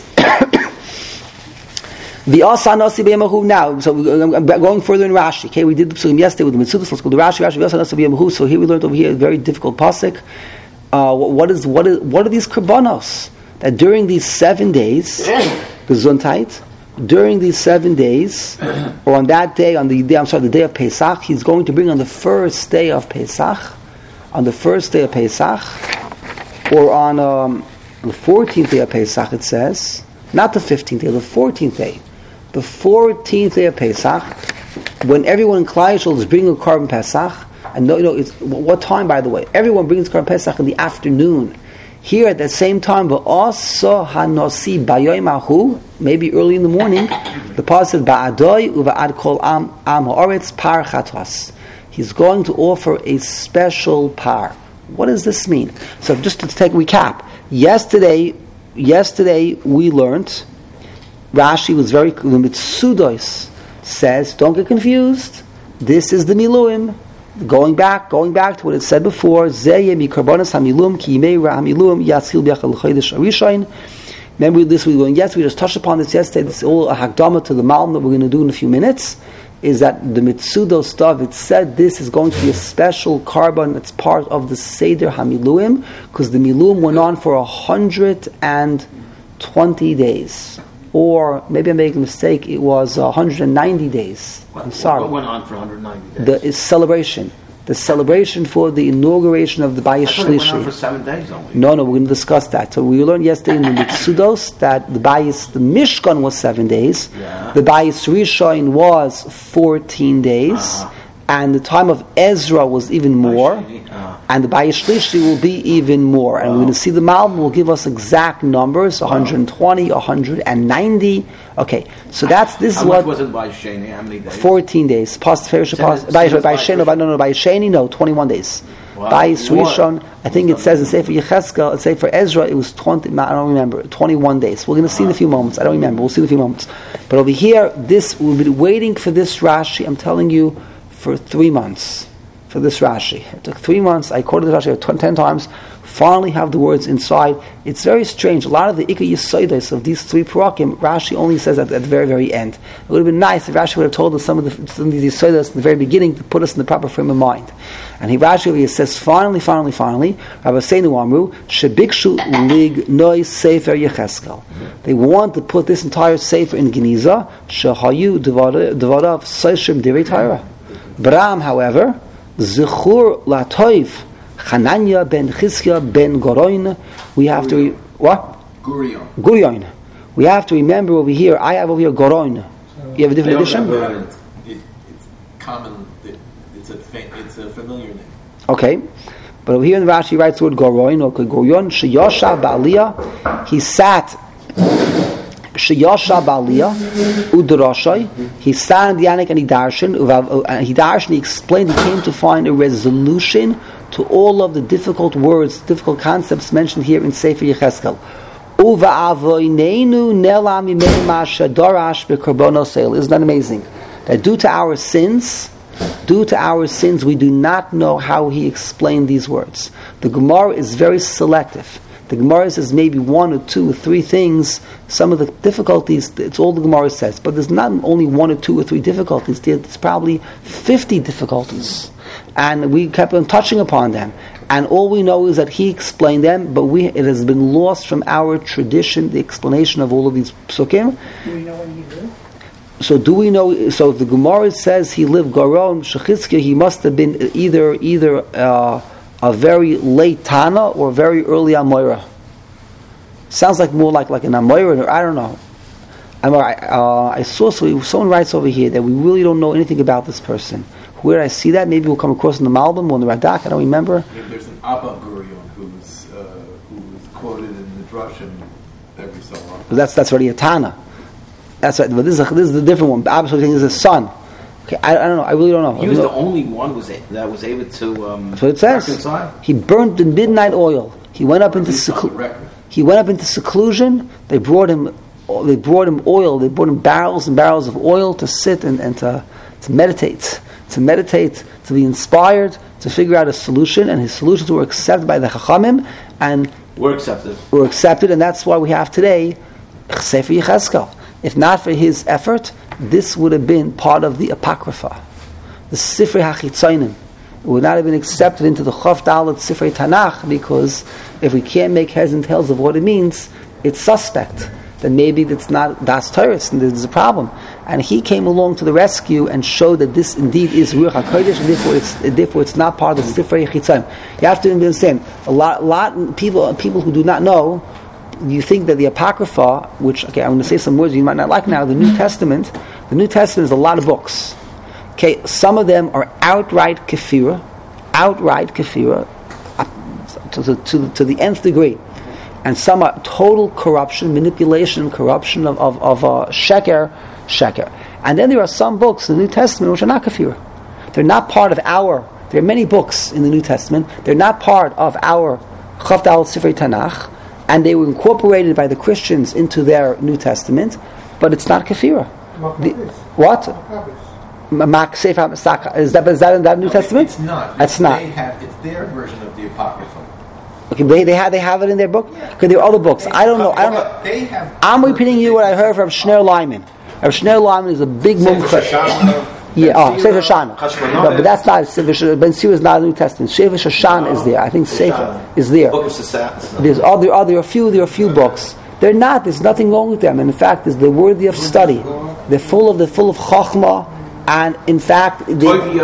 Now, so I'm going further in Rashi. Okay, we did the psukim yesterday with the Mitzudas. Let's go to Rashi. So here we learned over here a very difficult pasuk. What are these korbanos? That during these 7 days, Gesundheit, during these 7 days, or on that day, the day of Pesach, he's going to bring on the first day of Pesach, or on the 14th day of Pesach, it says, not the 15th day, the 14th day. The 14th day of Pesach, when everyone in Klal Yisrael is bringing a korban Pesach, and it's what time, by the way? Everyone brings korban Pesach in the afternoon. Here at the same time, also hanosi bayoim ahu, maybe early in the morning, the pasuk says ba'adoy uva'ad kol am ha'aretz par chatos. He's going to offer a special par. What does this mean? So just to take a recap, yesterday we learned. Rashi was the Mitzudos says, don't get confused. This is the Miluim. Going back to what it said before. Remember this we learned yesterday. We just touched upon this yesterday. This is all a Hakdama to the Malm that we're going to do in a few minutes. Is that the Mitzudos stuff? It said this is going to be a special korban that's part of the Seder HaMiluim, because the Miluim went on for 120 days. Or maybe I'm making a mistake, it was 190 days. I'm sorry. What went on for 190 days? The celebration. The celebration for the inauguration of the Bayis Shlishi. It went on for 7 days only. No, we're going to discuss that. So we learned yesterday in the Mitzudos that the Mishkan was 7 days. Yeah. The Bayis Rishon was 14 days. And the time of Ezra was even more. And the Bayis Shlishi will be even more. And we're going to see the Malbim will give us exact numbers, 120, 190. Okay, so this is How what... much was it by Sheni? How many days? 14 days. By Sheni, 21 days. Wow. Bayis Rishon, I think it says in Sefer Yecheskel, and Sefer Ezra, it was 20, I don't remember, 21 days. We're going to see in a few moments. I don't remember. We'll see in a few moments. But over here, we'll be waiting for this Rashi, I'm telling you, for 3 months. For this Rashi. It took 3 months. I quoted the Rashi 10 times. Finally have the words inside. It's very strange. A lot of the Ikar Yisodos of these 3 Parakim, Rashi only says at the very, very end. It would have been nice if Rashi would have told us some of these Yisodos in the very beginning to put us in the proper frame of mind. And Rashi over here says, finally, Rabbi Seinu Amru, Shebikshu lig noi Sefer Yecheskel. They want to put this entire Sefer in Geniza, Shehayu Devadav Soshim Direi Torah. Bram, however, Zechur Latoiv Chananya ben Chizkiah ben Goroin. We have to what? Gurion. We have to remember over here. I have over here Goroin. You have a different edition? It's common. It's a familiar name. Okay, but over here in the Rashi writes the word Goroin. Okay, Gorion Sheyosha Ba'aliyah. He sat. Sheyosha Ba'aliyah Udrashai. He sat in the Yanik and he darshan. He explained. He came to find a resolution to all of the difficult words, difficult concepts mentioned here in Sefer Yecheskel. Isn't that amazing? That due to our sins, we do not know how he explained these words. The Gemara is very selective. The Gemara says maybe 1 or 2 or 3 things. Some of the difficulties, it's all the Gemara says. But there's not only 1 or 2 or 3 difficulties. There's probably 50 difficulties. And we kept on touching upon them. And all we know is that he explained them, but it has been lost from our tradition, the explanation of all of these psukim. Do we know when he lived? So do we know, so if the Gemara says he lived Garon, Shechizkiah, he must have been either a very late Tana or very early Amoira. Sounds like more like an Amoira, or I don't know. I saw someone writes over here that we really don't know anything about this person. Where did I see that? Maybe we'll come across in the Malbim or in the Radak. I don't remember. Yeah, there's an Abba Gurion who's quoted in the Drushim every so often. That's already a Tana. That's right. But this is the different one. Abba is a son. Okay, I don't know. I really don't know. He was the only one that was able to. That's what it says. Reconcile. He burnt the midnight oil. He went up into seclusion. They brought him oil. They brought him barrels and barrels of oil to sit and to meditate, to be inspired, to figure out a solution. And his solutions were accepted by the Chachamim, and Were accepted. And that's why we have today Sefer Yechezkel. If not for his effort, this would have been part of the Apocrypha, the Sifrei HaChitzonim. It would not have been accepted into the Chof Dalet Sifrei Tanakh, because if we can't make heads and tails of what it means, it's suspect. Then maybe it's not Das Torah, and there's a problem. And he came along to the rescue and showed that this indeed is Ruach HaKodesh, and therefore it's not part of the Sifrei Chitzon. You have to understand, a lot of people who do not know, you think that the Apocrypha, which, okay, I'm going to say some words you might not like now, the New Testament is a lot of books. Okay, some of them are outright kefira, to the nth degree. And some are total corruption, manipulation, corruption of sheker. And then there are some books in the New Testament which are not kafir. They're not part of there are many books in the New Testament, they're not part of our Chof Dalet Sifrei Tanakh, and they were incorporated by the Christians into their New Testament, but it's not kafir. What? Is that in that New Testament? It's not. It's not. It's their version of the Apocrypha. Okay, they have it in their book? Because there are other books. I don't know. I'm repeating you what I heard from Shner Lyman. Shner Lyman is a big mumcha. Sefer Shoshana. But that's not Ben Sira is not a New Testament. Sefer Shoshana is there. I think Sefer is there. There are a few books. They're not. There's nothing wrong with them. And in fact, they're worthy of study. They're full of chachma. And in fact, I don't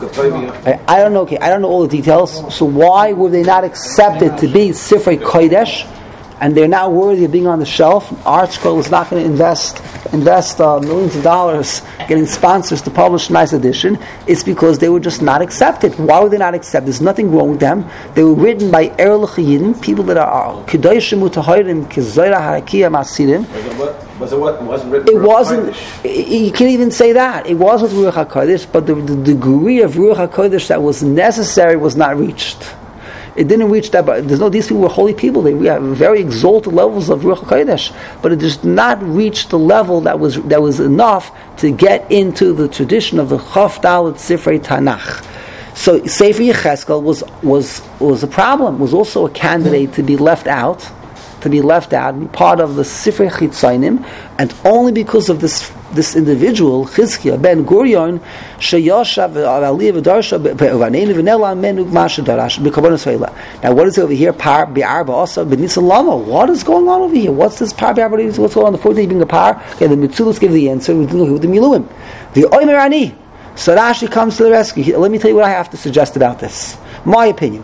know. Okay, I don't know all the details. So why were they not accepted to be Sifrei Kodesh, and they're not worthy of being on the shelf? ArtScroll is not going to invest millions of dollars getting sponsors to publish a nice edition. It's because they were just not accepted. Why were they not accepted? There's nothing wrong with them. They were written by Erlich Yidden, people that are Kedoshim Utahorim Kezoyra Harakia Masirim. It wasn't written. It wasn't. You can't even say that. It was with Ruach HaKodesh, but the degree of Ruach HaKodesh that was necessary was not reached. It didn't reach that. But these people were holy people. We have very exalted levels of Ruach HaKodesh, but it did not reach the level that was enough to get into the tradition of the Chof Dalet Sifrei Tanakh. So Sefer Yechezkel was a problem. Was also a candidate to be left out. Be part of the Sifrei Chitzonim, and only because of this individual, Chizkiah ben Gurion, sheyoshav v'aliyah v'darsha v'aneinu v'nela menu masha darash b'kabonos v'ela. Now, what is it over here? Par bi'arba also b'nitzal lama. What is going on over here? What's this par bi'arba? What's going on? The 4th day being a par. Okay, the Mitzulus give the answer with the Miluim. The Oimer Ani. So Rashi comes to the rescue. Let me tell you what I have to suggest about this. My opinion.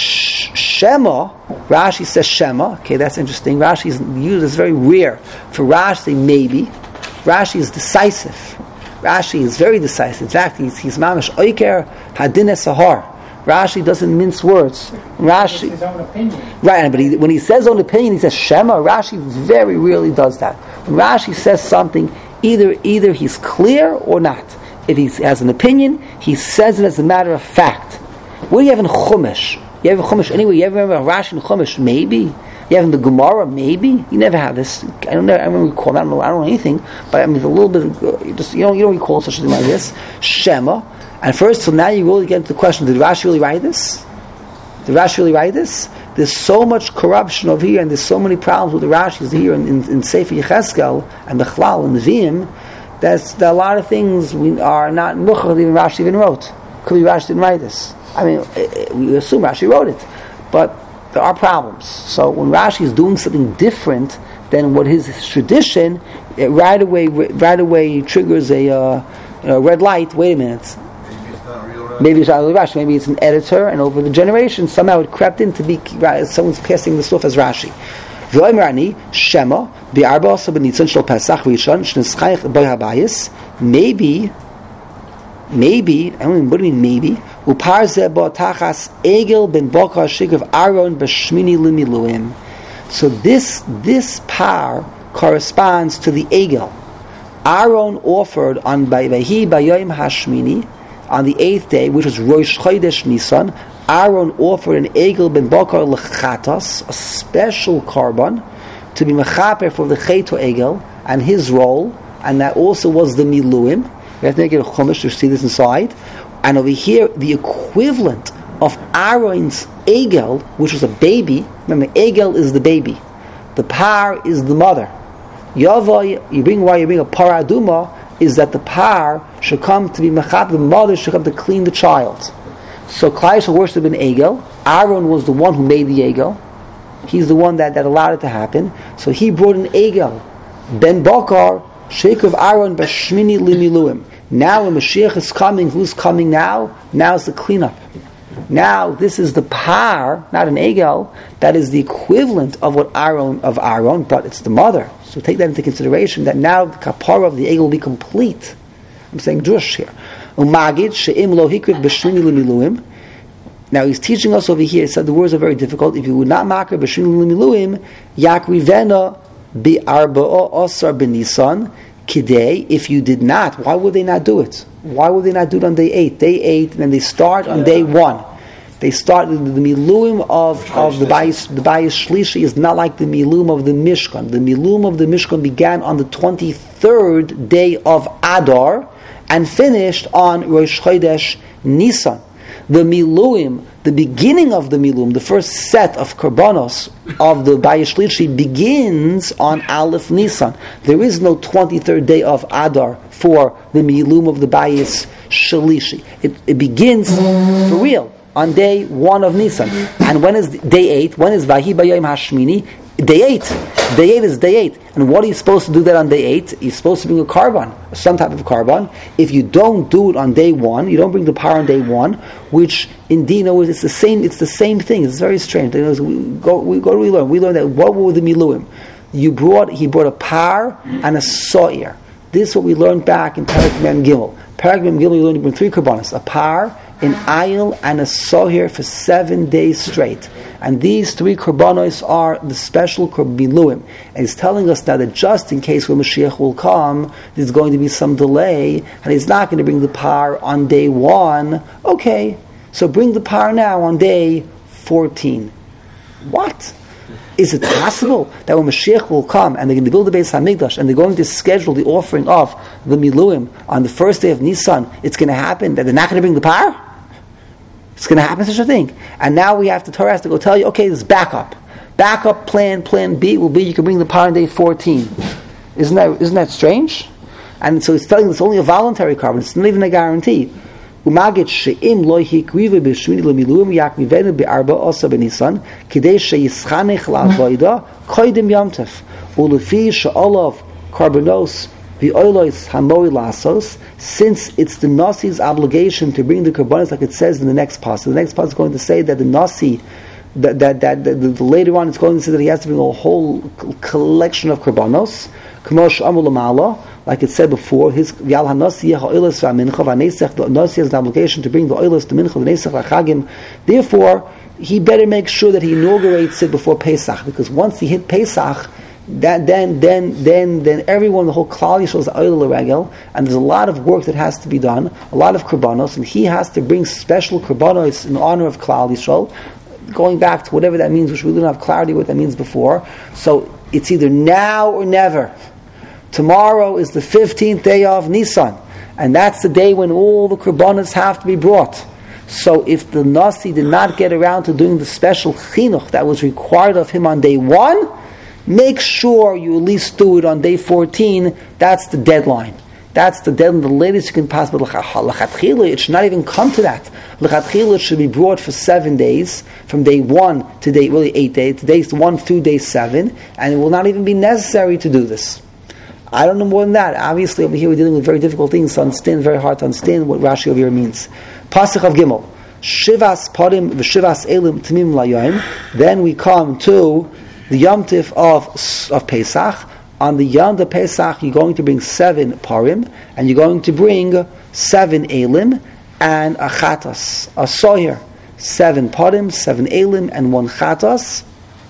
Shema, Rashi says Shema. Okay, that's interesting. Rashi is used as very rare. For Rashi, maybe. Rashi is decisive. Rashi is very decisive. In fact, he's mamish oiker hadineh sahar. Rashi doesn't mince words. Rashi, his own opinion. Right, but when he says own opinion, he says Shema. Rashi very rarely does that. When Rashi says something, either he's clear or not. If he has an opinion, he says it as a matter of fact. What do you have in Chumash? You have a Chumash anyway. You ever remember Rashi in Chumash? Maybe. You have in the Gemara? Maybe. You never have this. I don't recall. I don't know anything. But I mean, a little bit. You don't recall such a thing like this. Shema. And first, so now you really get into the question: did Rashi really write this? There's so much corruption over here, and there's so many problems with the Rashis here in Sefer Yechezkel and Bechlal and Nevi'im. That a lot of things we are not muchach even Rashi even wrote. Could be Rashi didn't write this. I mean, we assume Rashi wrote it, but there are problems. So when Rashi is doing something different than what his tradition, it right away triggers a red light. Wait a minute. Maybe it's not really Rashi. Maybe it's an editor, and over the generations, somehow it crept in to be someone's passing this off as Rashi. V'oimerani Shema bi'arba also b'nitzon shel Pesach Rishon shneschayich b'y habayis. Maybe. I don't know what do you mean maybe. Upar zeba tachas egel ben bokar shikav Aaron b'shmini limiluim. So this par corresponds to the egel. Aaron offered on Vahi Bayom Hashmini on the 8th day, which was Rosh Chodesh Nisan. Aaron offered an egel ben bokar lechatas, a special korban, to be mechaper for the Cheto Egel and his role, and that also was the Miluim. We have to make it a chumash to see this inside. And over here, the equivalent of Aaron's Egel, which was a baby. Remember, Egel is the baby. The par is the mother. Yavai, why you bring a par aduma, is that the par should come to be mechap, the mother should come to clean the child. So Klal Yisrael worshipped an Egel. Aaron was the one who made the Egel. He's the one that allowed it to happen. So he brought an Egel. Ben Bakar, Sheikh of Aaron, Bashmini Limiluim. Now when Mashiach is coming, who's coming now? Now is the cleanup. Now this is the par, not an Egel, that is the equivalent of Aaron, but it's the mother. So take that into consideration, that now the kapara of the Egel will be complete. I'm saying drush here. Umagid she'im lo hikrit b'shmini l'miluim. Now he's teaching us over here. He said the words are very difficult. If you would not makar b'shmini l'miluim, yakrivena bi'arba'o osar b'nisan kidei. If you did not, why would they not do it? Why would they not do it on day 8? Day 8, and then they start on day 1. They start the miluim of the bayis shlishi is not like the miluim of the Mishkan. The miluim of the Mishkan began on the 23rd day of Adar and finished on Rosh Chodesh Nisan. The miluim, the beginning of the miluim, the first set of korbanos of the bayis shlishi begins on Aleph Nisan. There is no 23rd day of Adar for the miluim of the bayis shlishi. It begins for real on day 1 of Nisan. And when is day 8? When is Vahi Bayom Hashmini? Day 8. Day 8 is day 8. And what are you supposed to do that on day 8? You're supposed to bring a carbon, some type of carbon. If you don't do it on day 1, you don't bring the par on day 1, which indeed it's the same thing. It's very strange. We learn that what were the miluim? He brought a par and a so'ir. This is what we learned back in Perek Mem Gimel. Perek Mem Gimel, you learned to bring 3 karbanos: a par, an ayil, and a sohir for 7 days straight. And these 3 korbanos are the special miluim. And he's telling us now that just in case when Mashiach will come, there's going to be some delay, and he's not going to bring the par on day 1. Okay, so bring the par now on day 14. What? Is it possible that when Mashiach will come and they're going to build the Beis HaMikdash and they're going to schedule the offering of the miluim on the first day of Nisan, it's going to happen that they're not going to bring the par? It's going to happen such a thing. And now the Torah has to go tell you, okay, there's backup. Backup plan B will be you can bring the par on day 14. Isn't that strange? And so it's telling you it's only a voluntary carbon. It's not even a guarantee. Umagit she'im lo hikrive b'shmini l'miluim yakrivenu be'arba osa b'nisan kidei she'yischanech la'avoida koidim yomtef ulefi she'olav karbonos v'oilois hamoi lasos. Since it's the Nasi's obligation to bring the karbonos, like it says in the next passage. The next passage is going to say that the Nasi, that later on it's going to say that he has to bring a whole collection of karbonos. K'mosh amul l'ma'ala, like it said before, his Yal HaNasi ha'oilos v'amincha v'anesech, the Nasi has an obligation to bring the oilos, the mincha, the nesech, v'achagim. Therefore, he better make sure that he inaugurates it before Pesach, because once he hit Pesach, then everyone, the whole Klal Yisrael is oil l'regel, and there's a lot of work that has to be done, a lot of korbanos, and he has to bring special korbanos in honor of Klal Yisrael, going back to whatever that means, which we didn't have clarity what that means before. So it's either now or never. Tomorrow is the 15th day of Nisan, and that's the day when all the korbanos have to be brought. So if the Nasi did not get around to doing the special chinuch that was required of him on day 1, make sure you at least do it on day 14. That's the deadline. That's the deadline, the latest you can possibly. L'chatchila, it should not even come to that. L'chatchila, it should be brought for 7 days, from day 1 to day, really 8 days, to days 1 through day 7, and it will not even be necessary to do this. I don't know more than that. Obviously, over here we're dealing with very difficult things to understand, very hard to understand what Rashi over here means. Pasuk of Gimel. Shivas Parim v'Shivas Elim Tamim Layoim. Then we come to the Yom Tif of Pesach. On the Yom of Pesach, you're going to bring 7 Parim, and you're going to bring 7 Elim and a Chatas, a Soyer. 7 Parim, 7 Elim, and 1 Chatas.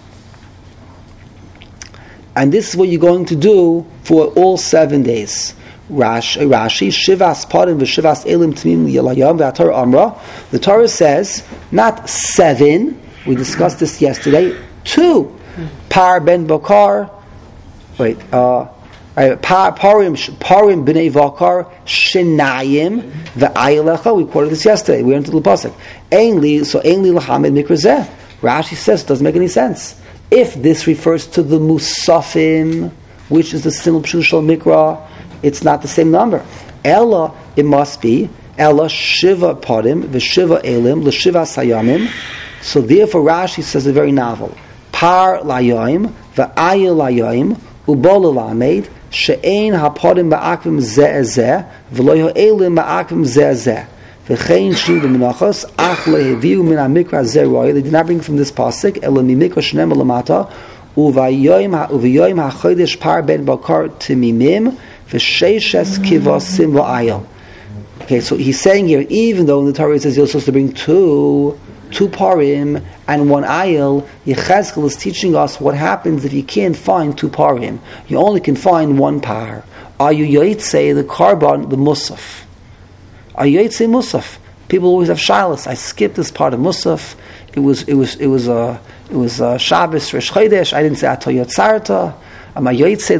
And this is what you're going to do for all 7 days. Rashi, Shivas Parim v'Shivas Elim Tamim Yalayam v'Atar Amra. The Torah says, not 7, we discussed this yesterday, 2. Par ben bakar. Wait. Parim b'nei vakar shenayim ve'ayelecha. We quoted this yesterday. We went to the pasuk. Ainli lahamed mikrazeh. Rashi says it doesn't make any sense. If this refers to the musafim, which is the simul pshushal mikra, it's not the same number. Ella, it must be Ella shiva parim v'shiva elim l'shiva sayamim. So therefore Rashi says a very novel. Par layim v'ayil layim ubol lamed she'ein haparim ba'akvim ze'ezeh v'lo yo'elim ba'akvim ze'ezeh v'chein shni b'menachos ach le'heviu min ha'mikra ze'roy. They did not bring from this pasuk ela mimikra shnem elamata uvayoyim ha'chodesh par ben bakar timimim v'sheishes kivasim v'ayil. Okay, so he's saying here, even though in the Torah it says you're supposed to bring two parim and one ayil, Yechezkel is teaching us what happens if you can't find two parim. You only can find one par. Are you yotzei the karban, the musaf? Are you yotzei musaf? People always have shilas. I skipped this part of musaf. It was Shabbos Rosh Chodesh. I didn't say Ato Yotzarta. Am I yotzei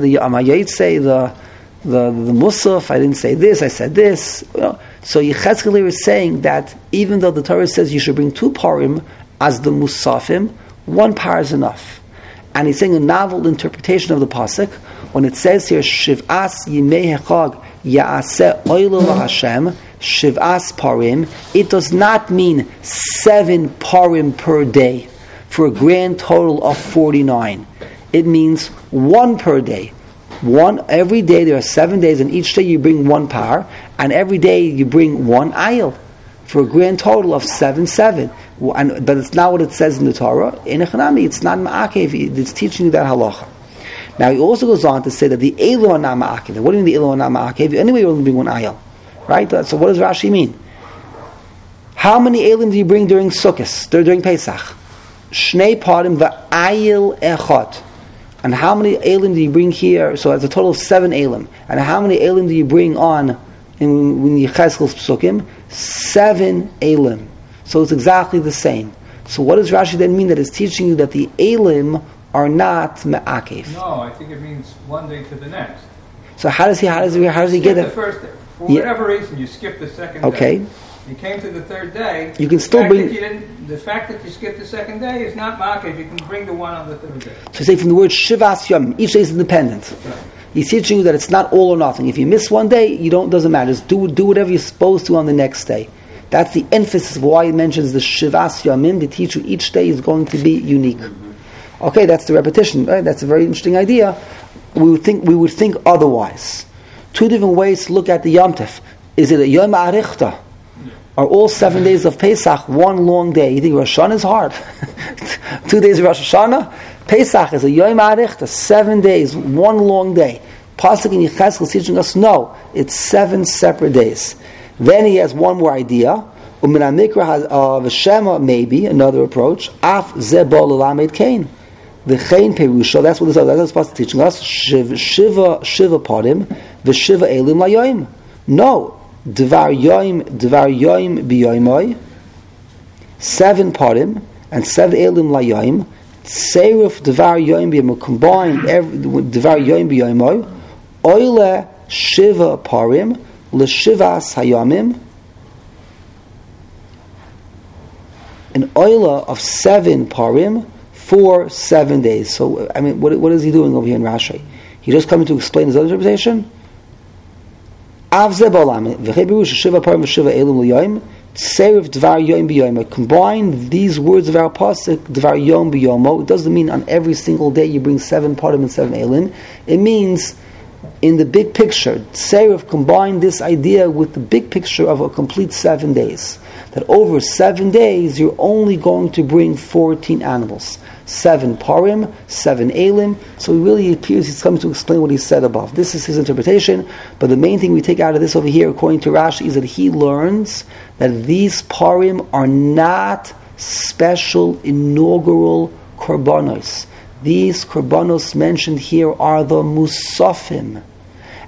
the musaf? I didn't say this, I said this. So Yechezkel is saying that even though the Torah says you should bring two parim as the musafim, one par is enough. And he's saying a novel interpretation of the pasuk when it says here Shiv'as Yimei Hechag Ya'aseh Oilo LaHashem Shiv'as Parim. It does not mean 7 parim per day for a grand total of 49. It means 1 per day. Every day there are 7 days, and each day you bring 1 par, and every day you bring 1 ayil for a grand total of 7. But it's not what it says in the Torah. In Echanami, it's not ma'akev. It's teaching you that halacha. Now he also goes on to say that the elu are not ma'akev. What do you mean the elu are not ma'akev? Anyway, you only bring 1 ayil, right? So what does Rashi mean? How many elim do you bring during Sukkot, during Pesach? Shnei parim va'ayil echad. And how many elim do you bring here? So it's a total of 7 elim. And how many elim do you bring on in Yechezkel's psukim? 7 elim. So it's exactly the same. So what does Rashi then mean that it's teaching you that the elim are not me'akev? No, I think it means one day to the next. So how does he get that? The first day. For whatever reason, you skip the second day. Okay. You came to the third day. You can still bring. The fact that you skipped the second day is not ma'akev. You can bring the one on the third day. So say from the word shivas yom, each day is independent. Right. He's teaching you that it's not all or nothing. If you miss one day, doesn't matter. Just do whatever you're supposed to on the next day. That's the emphasis of why he mentions the shivas yomim to teach you each day is going to be unique. Mm-hmm. Okay, that's the repetition. Right? That's a very interesting idea. We would think otherwise. 2 different ways to look at the Yom Tov. Is it a Yom Arichta? Are all 7 days of Pesach one long day? You think Rosh Hashanah is hard? 2 days of Rosh Hashanah? Pesach is a Yom Arichta, 7 days, one long day. Pasuk in Yechezkel is teaching us, no, it's 7 separate days. Then he has one more idea. Umin HaMikra has V'Shema, maybe, another approach. Af Ze Bo L'Lamed Kain. V'chein Perusha, that's what this is supposed to teaching us. Shiva Parim, V'Shiva Elim Layoim. No. Dvar yoim biyoimoi, 7 parim and 7 elim layoim. Seiruf dvar yoim biyoimoi, combined dvar yoim biyoimoi. Oile shiva parim l'shivas hayamim. An oila of 7 parim for 7 days. So I mean, what is he doing over here in Rashi? He just coming to explain his other interpretation. Combine these words of our pasuk, dvar yom biyomo. It doesn't mean on every single day you bring 7 parim and 7 elim. It means in the big picture. Tserev combined this idea with the big picture of a complete 7 days. That over 7 days you're only going to bring 14 animals. 7 parim, 7 elim. So it really appears he's coming to explain what he said above. This is his interpretation, but the main thing we take out of this over here, according to Rashi, is that he learns that these parim are not special inaugural korbanos. These korbanos mentioned here are the musafim.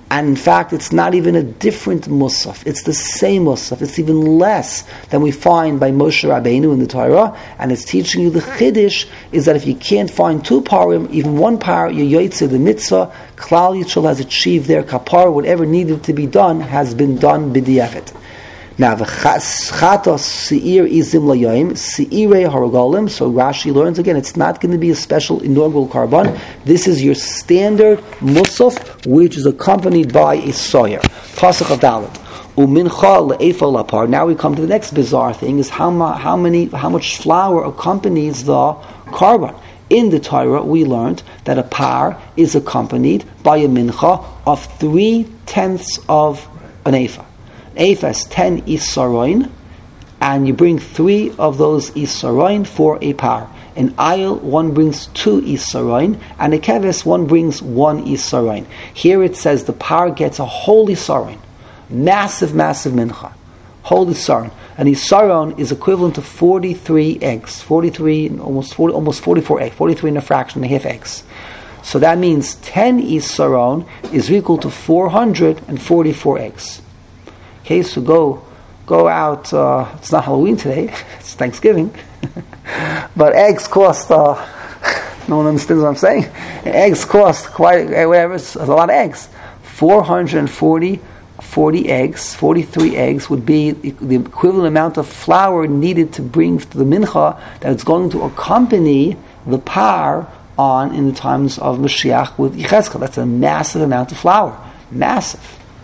And in fact, it's not even a different musaf. It's the same musaf. It's even less than we find by Moshe Rabbeinu in the Torah. And it's teaching you the chiddush is that if you can't find 2 parim, even 1 par, you're yotzei the mitzvah. Klal Yisrael has achieved their kapar. Whatever needed to be done has been done b'diavad. Now, the chatos seir izim layoim seirei harogalim. So Rashi learns again, it's not going to be a special inaugural karban. This is your standard musaf, which is accompanied by a soyer. Pasuk of Dalet. Umincha le'efa lapar. Now we come to the next bizarre thing: is how much flour accompanies the karban. In the Torah, we learned that a par is accompanied by a mincha of 3/10 of an ephah. Ephah has 10 isaroin, and you bring 3 of those isaroin for a par. In ayil, 1 brings 2 isaroin, and a keves, 1 brings 1 isaroin. Here it says the par gets a whole isaroin, massive mincha, whole isaroin. An isaron is equivalent to 43 eggs, 43, almost 44 eggs, 43 and a fraction, and a half eggs. So that means 10 isaron is equal to 444 eggs. Okay, so go out. It's not Halloween today; it's Thanksgiving. But eggs cost. No one understands what I'm saying. Eggs cost quite. Whatever. It's a lot of eggs. 440 eggs. 43 eggs would be the equivalent amount of flour needed to bring to the mincha that's going to accompany the par on in the times of Mashiach with Yechezkel. That's a massive amount of flour. Massive.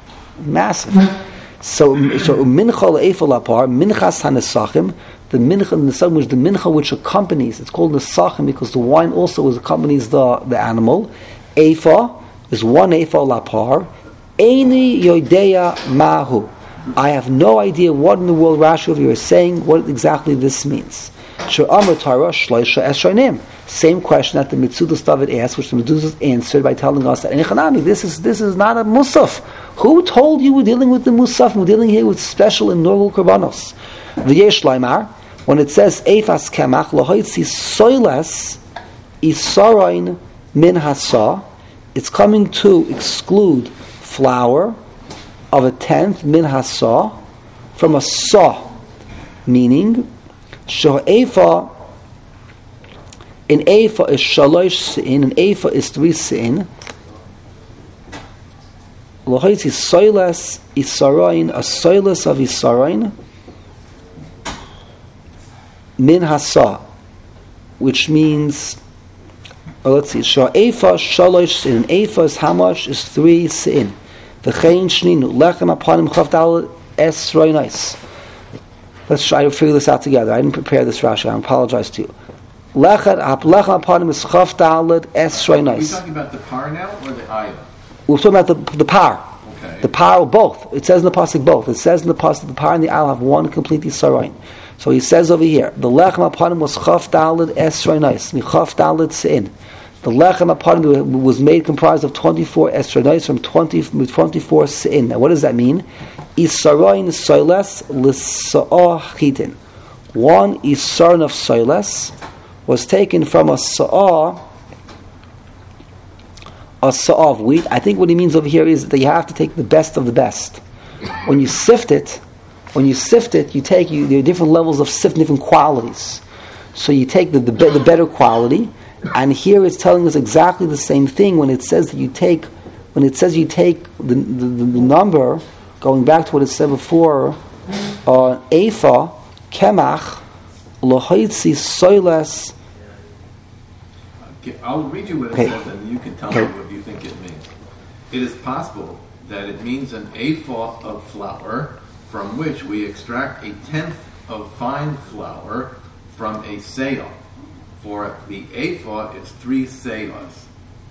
So mincha le'efa lapar, minchas hanesachim, the mincha nesachim, which the mincha which accompanies, it's called nesachim because the wine also accompanies the animal. Efa is 1 efa lapar. Eini yodeya mahu. I have no idea what in the world Rashi over here is saying, what exactly this means. She'amar Torah shloisha esronim. Same question that the Mitzudas David asked, which the Mitzudas answered by telling us that this is not a musaf. Who told you we're dealing with the musaf? We're dealing here with special and normal korbanos. V'yesh laimar, when it says eifas kemach lohoitzi soiles isaroin min hasa, it's coming to exclude flour of 1/10 min hasa from a saw, meaning she'efa. An ephah is shalosh se'in, an ephah is 3 se'in. Lohoitzi soiles isaroin, a soiles of isaroin, min hasa, which means, let's see, ephah shalosh se'in, an ephah is how much? Is 3 se'in. V'chein shninu, lechem aponim chavdal esroinais. Let's try to figure this out together. I didn't prepare this Rashi, I apologize to you. Lechem aponim is chavdal esroinais. Are we talking about the par now or the ayah? We're talking about the par. Okay. The par of both. It says in the pasuk both. It says in the pasuk the par and the ayil have 1 completely saroin. So he says over here, the lechem aponim was chaf daled esroinais, mi chaf daled sein. The lechem aponim was made comprised of 24 esroinais from 24 sein. Now what does that mean? Isaroin soiles l'sa'ah chitin. 1 isaron of soiles was taken from a sa'ah of wheat. I think what he means over here is that you have to take the best of the best. When you sift it, you take there are different levels of sift, different qualities. So you take the better quality, and here it's telling us exactly the same thing when it says that you take the number, going back to what it said before, ephah kemach lohoitzi soiles. I'll read you what it says, and you can tell me what you think it means. It is possible that it means an ephah of flour from which we extract 1/10 of fine flour from a seah. For the ephah is 3 seahs.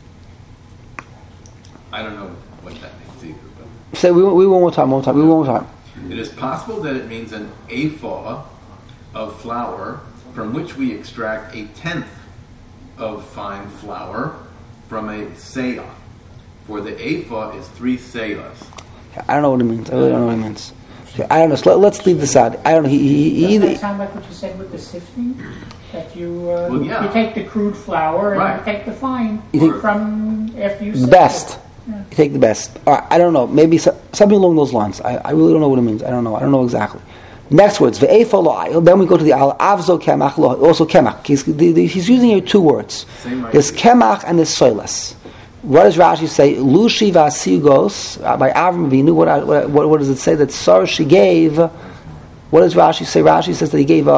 I don't know what that means either. But say we one more time. It is possible that it means an ephah of flour from which we extract 1/10 of fine flour from a seah. For the ephah is 3 seahs. I don't know what it means. I really don't know what it means. Okay, I don't know. So let's leave this out. I don't know. Doesn't that sound like what you said with the sifting? That you you take the crude flour and you take the fine from after you sift best. it. You take the best. All right, I don't know. Maybe something along those lines. I really don't know what it means. I don't know exactly. Next words, ve'efa lo ayil. Then we go to the al avzo kemach lo, also kemach. He's using here two words. There's kemach and there's soiles. What does Rashi say? Lushi v'asiugos by Avram Avinu. What does it say that Sarah she gave? What does Rashi say? Rashi says that he gave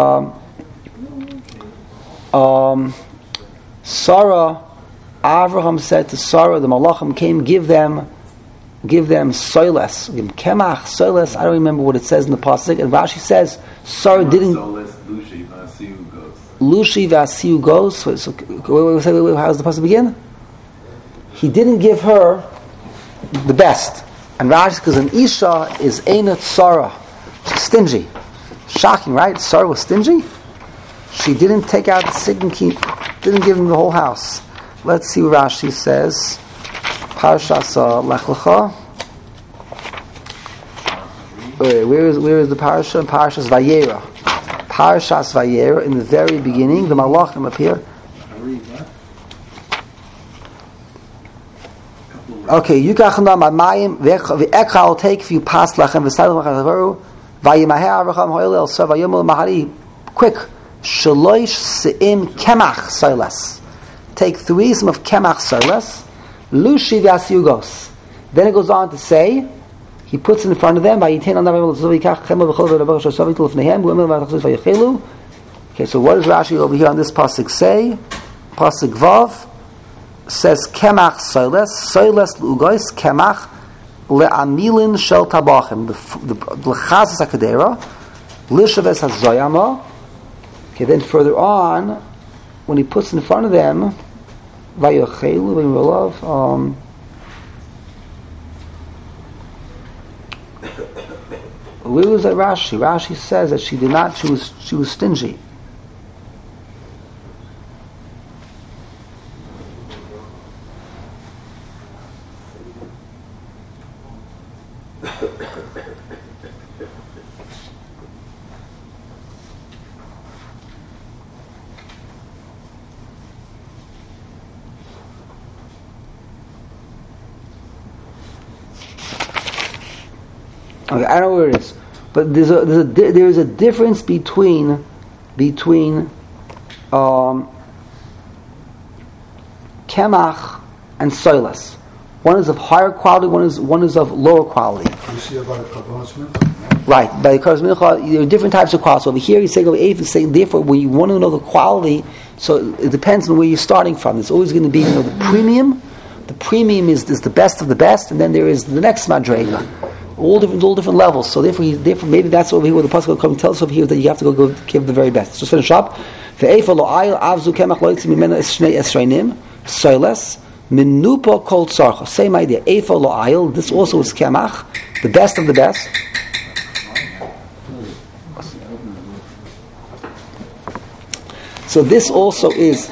Sarah. Avraham said to Sarah, the Malachim came, give them soiles, give them kemach, soiles. I don't remember what it says in the pasuk. And Rashi says Sarah didn't. Lushi v'asiu goes. So how does the pasuk begin? He didn't give her the best. And Rashi, because an isha is einat Sarah, she's stingy. Shocking, right? Sarah was stingy. She didn't take out the second key, didn't give him the whole house. Let's see what Rashi says. Parshas Lech Lecha. Where is the parasha? Parshas Vayera. Parshas Vayera, in the very beginning, the Malachim appear. Okay, Yukachna Mamayim ve'ekha will take for you past Lachem v'sadam v'chadavaru v'yimaher avacham ho'ilel so v'yomel mahari. Quick. Shalosh se'im kemach soiles. Take 3 some of kemach soiles. Lushi v'asiugos. Then it goes on to say, he puts in front of them, okay, so what does Rashi over here on this pasuk say? Pasuk Vav says kemach soiles l'ugos kemach le'amilin shel tabachim, the l'chazas hakadera l'shaves hazoyama. Okay, then further on, when he puts in front of them vayochelu v'yimrolav, where was that Rashi? Rashi says that she did not. She was stingy. Okay, I don't know where it is, but there is a difference between kemach and soiles. One is of higher quality, one is of lower quality. You see about a kabbalas mincha? Right, by the kabbalas mincha, there are different types of quality. So over here, you say saying therefore, when you want to know the quality, so it depends on where you're starting from. It's always going to be the premium. The premium is the best of the best, and then there is the next madrega. All different levels. So therefore maybe that's over here where the pasuk will come tell us over here that you have to go give the very best. Just finish up. Ve'efa lo ayil avzu kemach lo yitzi mimena shnei esrainim soiles minupa kol tzarcha. Same idea. Efa lo ayil. This also is kemach, the best of the best. So this also is.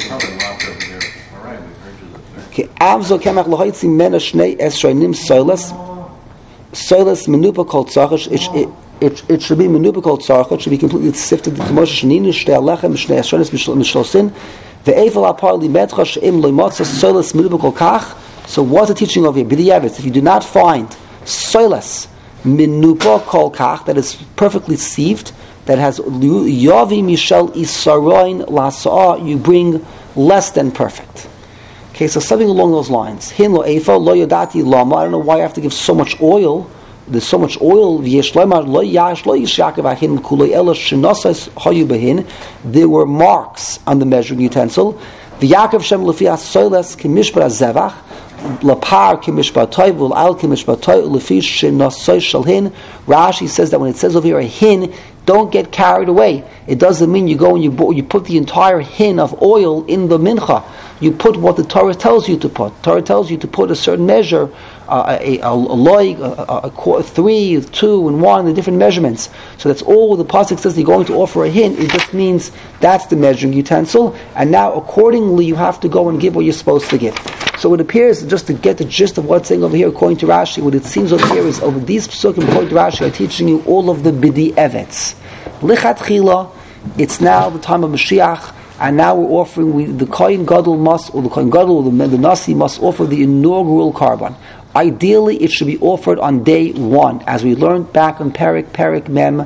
Okay, avzu kemach lo yitzi mimena shnei esrainim soiles. Soiles menupa called tzarcha. It should be menupa called tzarcha. It should be completely sifted. Moshe sheninu shtei alechem shnei esronis mishlosin ve'evel apar limedcha she'im loimatza soiles menupa called kach. So what's the teaching over here? B'di'evet, if you do not find soiles menupa called kach that is perfectly sieved, that has yavi mishel isaroin la'sa'ah, you bring less than perfect. Okay, so something along those lines. Hin lo efa lo yodati lama. I don't know why I have to give so much oil. There's so much oil. V'yesh loymar lo yash lo yishakav ahin kulei ela shenosas hayu behin. There were marks on the measuring utensil. V'yakav shem lefi hasoiles kimishbar zevach lapar kimishbar toy v'al kimishbar toy lefi shenosas shalhin. Rashi says that when it says over here a hin, don't get carried away. It doesn't mean you go and you put the entire hin of oil in the mincha. You put what the Torah tells you to put. Torah tells you to put a certain measure, a loig, a 3, 2, and 1, the different measurements. So that's all the pasuk says. You're going to offer a hin. It just means that's the measuring utensil, and now accordingly you have to go and give what you're supposed to give. So it appears, just to get the gist of what's saying over here, according to Rashi, what it seems over here is over these psukim, according to Rashi, are teaching you all of the b'di'evets. Lichatchila, it's now the time of Mashiach. And now we're offering, the Kohen Gadol must, or the Kohen Gadol, or the Nasi must offer the inaugural carbon. Ideally, it should be offered on day 1, as we learned back on Perik Mem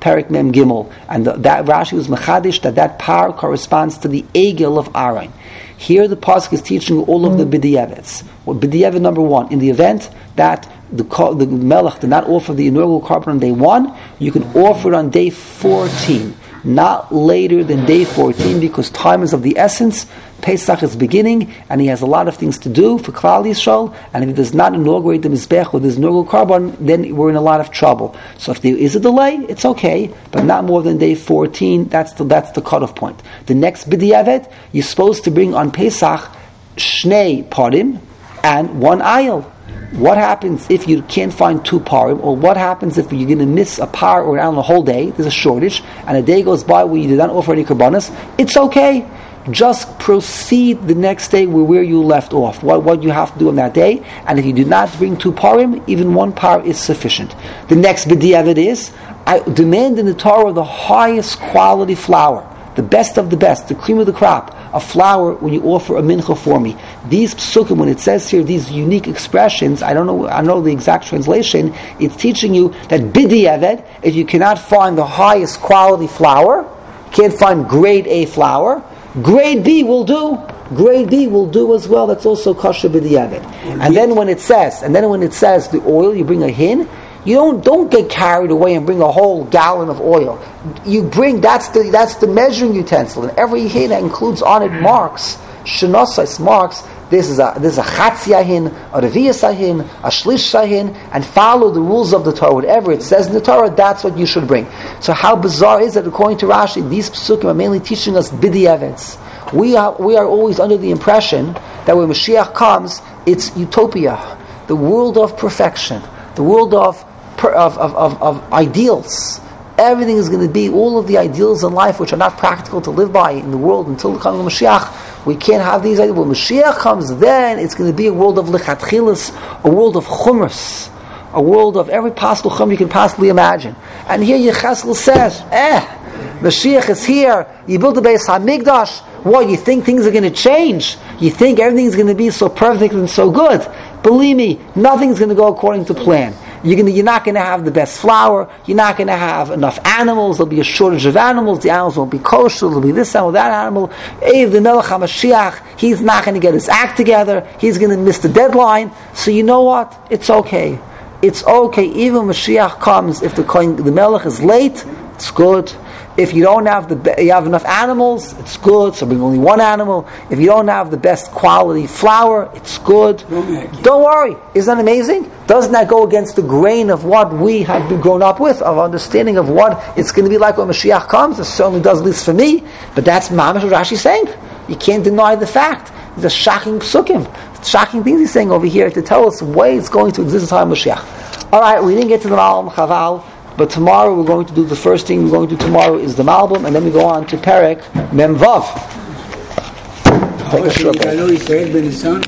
Gimel, and that Rashi was mechadish that par corresponds to the egel of Aaron. Here, the pasuk is teaching all of the b'di'evets. Well, b'di'evet number 1, in the event that the melech did not offer the inaugural korban on day 1, you can offer it on day 14, not later than day 14, because time is of the essence. Pesach is beginning, and he has a lot of things to do for Klal Yisrael, and if he does not inaugurate the Mizbech with his inaugural korban, then we're in a lot of trouble. So if there is a delay, it's okay, but not more than day 14, that's the cutoff point. The next B'di'evet, you're supposed to bring on Pesach Shnei Parim and 1 ayil. What happens if you can't find 2 parim, or what happens if you're going to miss a par or an ayil the whole day, there's a shortage, and a day goes by where you did not offer any korbanos? It's okay. Just proceed the next day where you left off, what you have to do on that day, and if you do not bring 2 parim, even 1 par is sufficient. The next b'di'evet is, I demand in the Torah the highest quality flour, the best of the best, the cream of the crop, a flour when you offer a mincha for me. These psukim, when it says here, these unique expressions, I don't know the exact translation, it's teaching you that b'di'evet, if you cannot find the highest quality flour, can't find grade A flour, grade B will do. Grade B will do as well. That's also kosher b'di'evet. And then when it says the oil, you bring a hin. You don't get carried away and bring a whole gallon of oil. You bring that's the measuring utensil, and every hin that includes on it marks, shenosais marks. This is a chatzia hin, a reviyas hin, a shlish hin, and follow the rules of the Torah. Whatever it says in the Torah, that's what you should bring. So how bizarre is it? According to Rashi, these psukim are mainly teaching us b'di'evets. We are always under the impression that when Mashiach comes, it's utopia, the world of perfection, the world of ideals. Everything is going to be, all of the ideals in life which are not practical to live by in the world until the coming of Mashiach. We can't have these ideas. When Mashiach comes, then it's going to be a world of lichatchilas, a world of chumras, a world of every possible chum you can possibly imagine. And here Yecheskel says, Mashiach is here. You build the Beis HaMikdash. What, you think things are going to change? You think everything's going to be so perfect and so good? Believe me, nothing's going to go according to plan. You're not going to have the best flour. You're not going to have enough animals. There'll be a shortage of animals. The animals won't be kosher. There'll be this animal, that animal. The Melech HaMashiach, he's not going to get his act together. He's going to miss the deadline. So you know what? It's okay. It's okay. Even Mashiach comes, if the Melech is late, it's good. If you don't have you have enough animals, it's good. So bring only 1 animal. If you don't have the best quality flour, it's good. Don't worry. Isn't that amazing? Doesn't that go against the grain of what we have been grown up with, of understanding of what it's going to be like when Mashiach comes? It certainly does, at least for me. But that's mamash what Rashi's saying. You can't deny the fact. It's a shocking psukim. Shocking things he's saying over here to tell us why it's going to exist in time of Mashiach. All right, we didn't get to the Malbim Chaval. But tomorrow we're going to do, the first thing we're going to do tomorrow is the Malbim, and then we go on to Perek Mem Vav. Take a short break.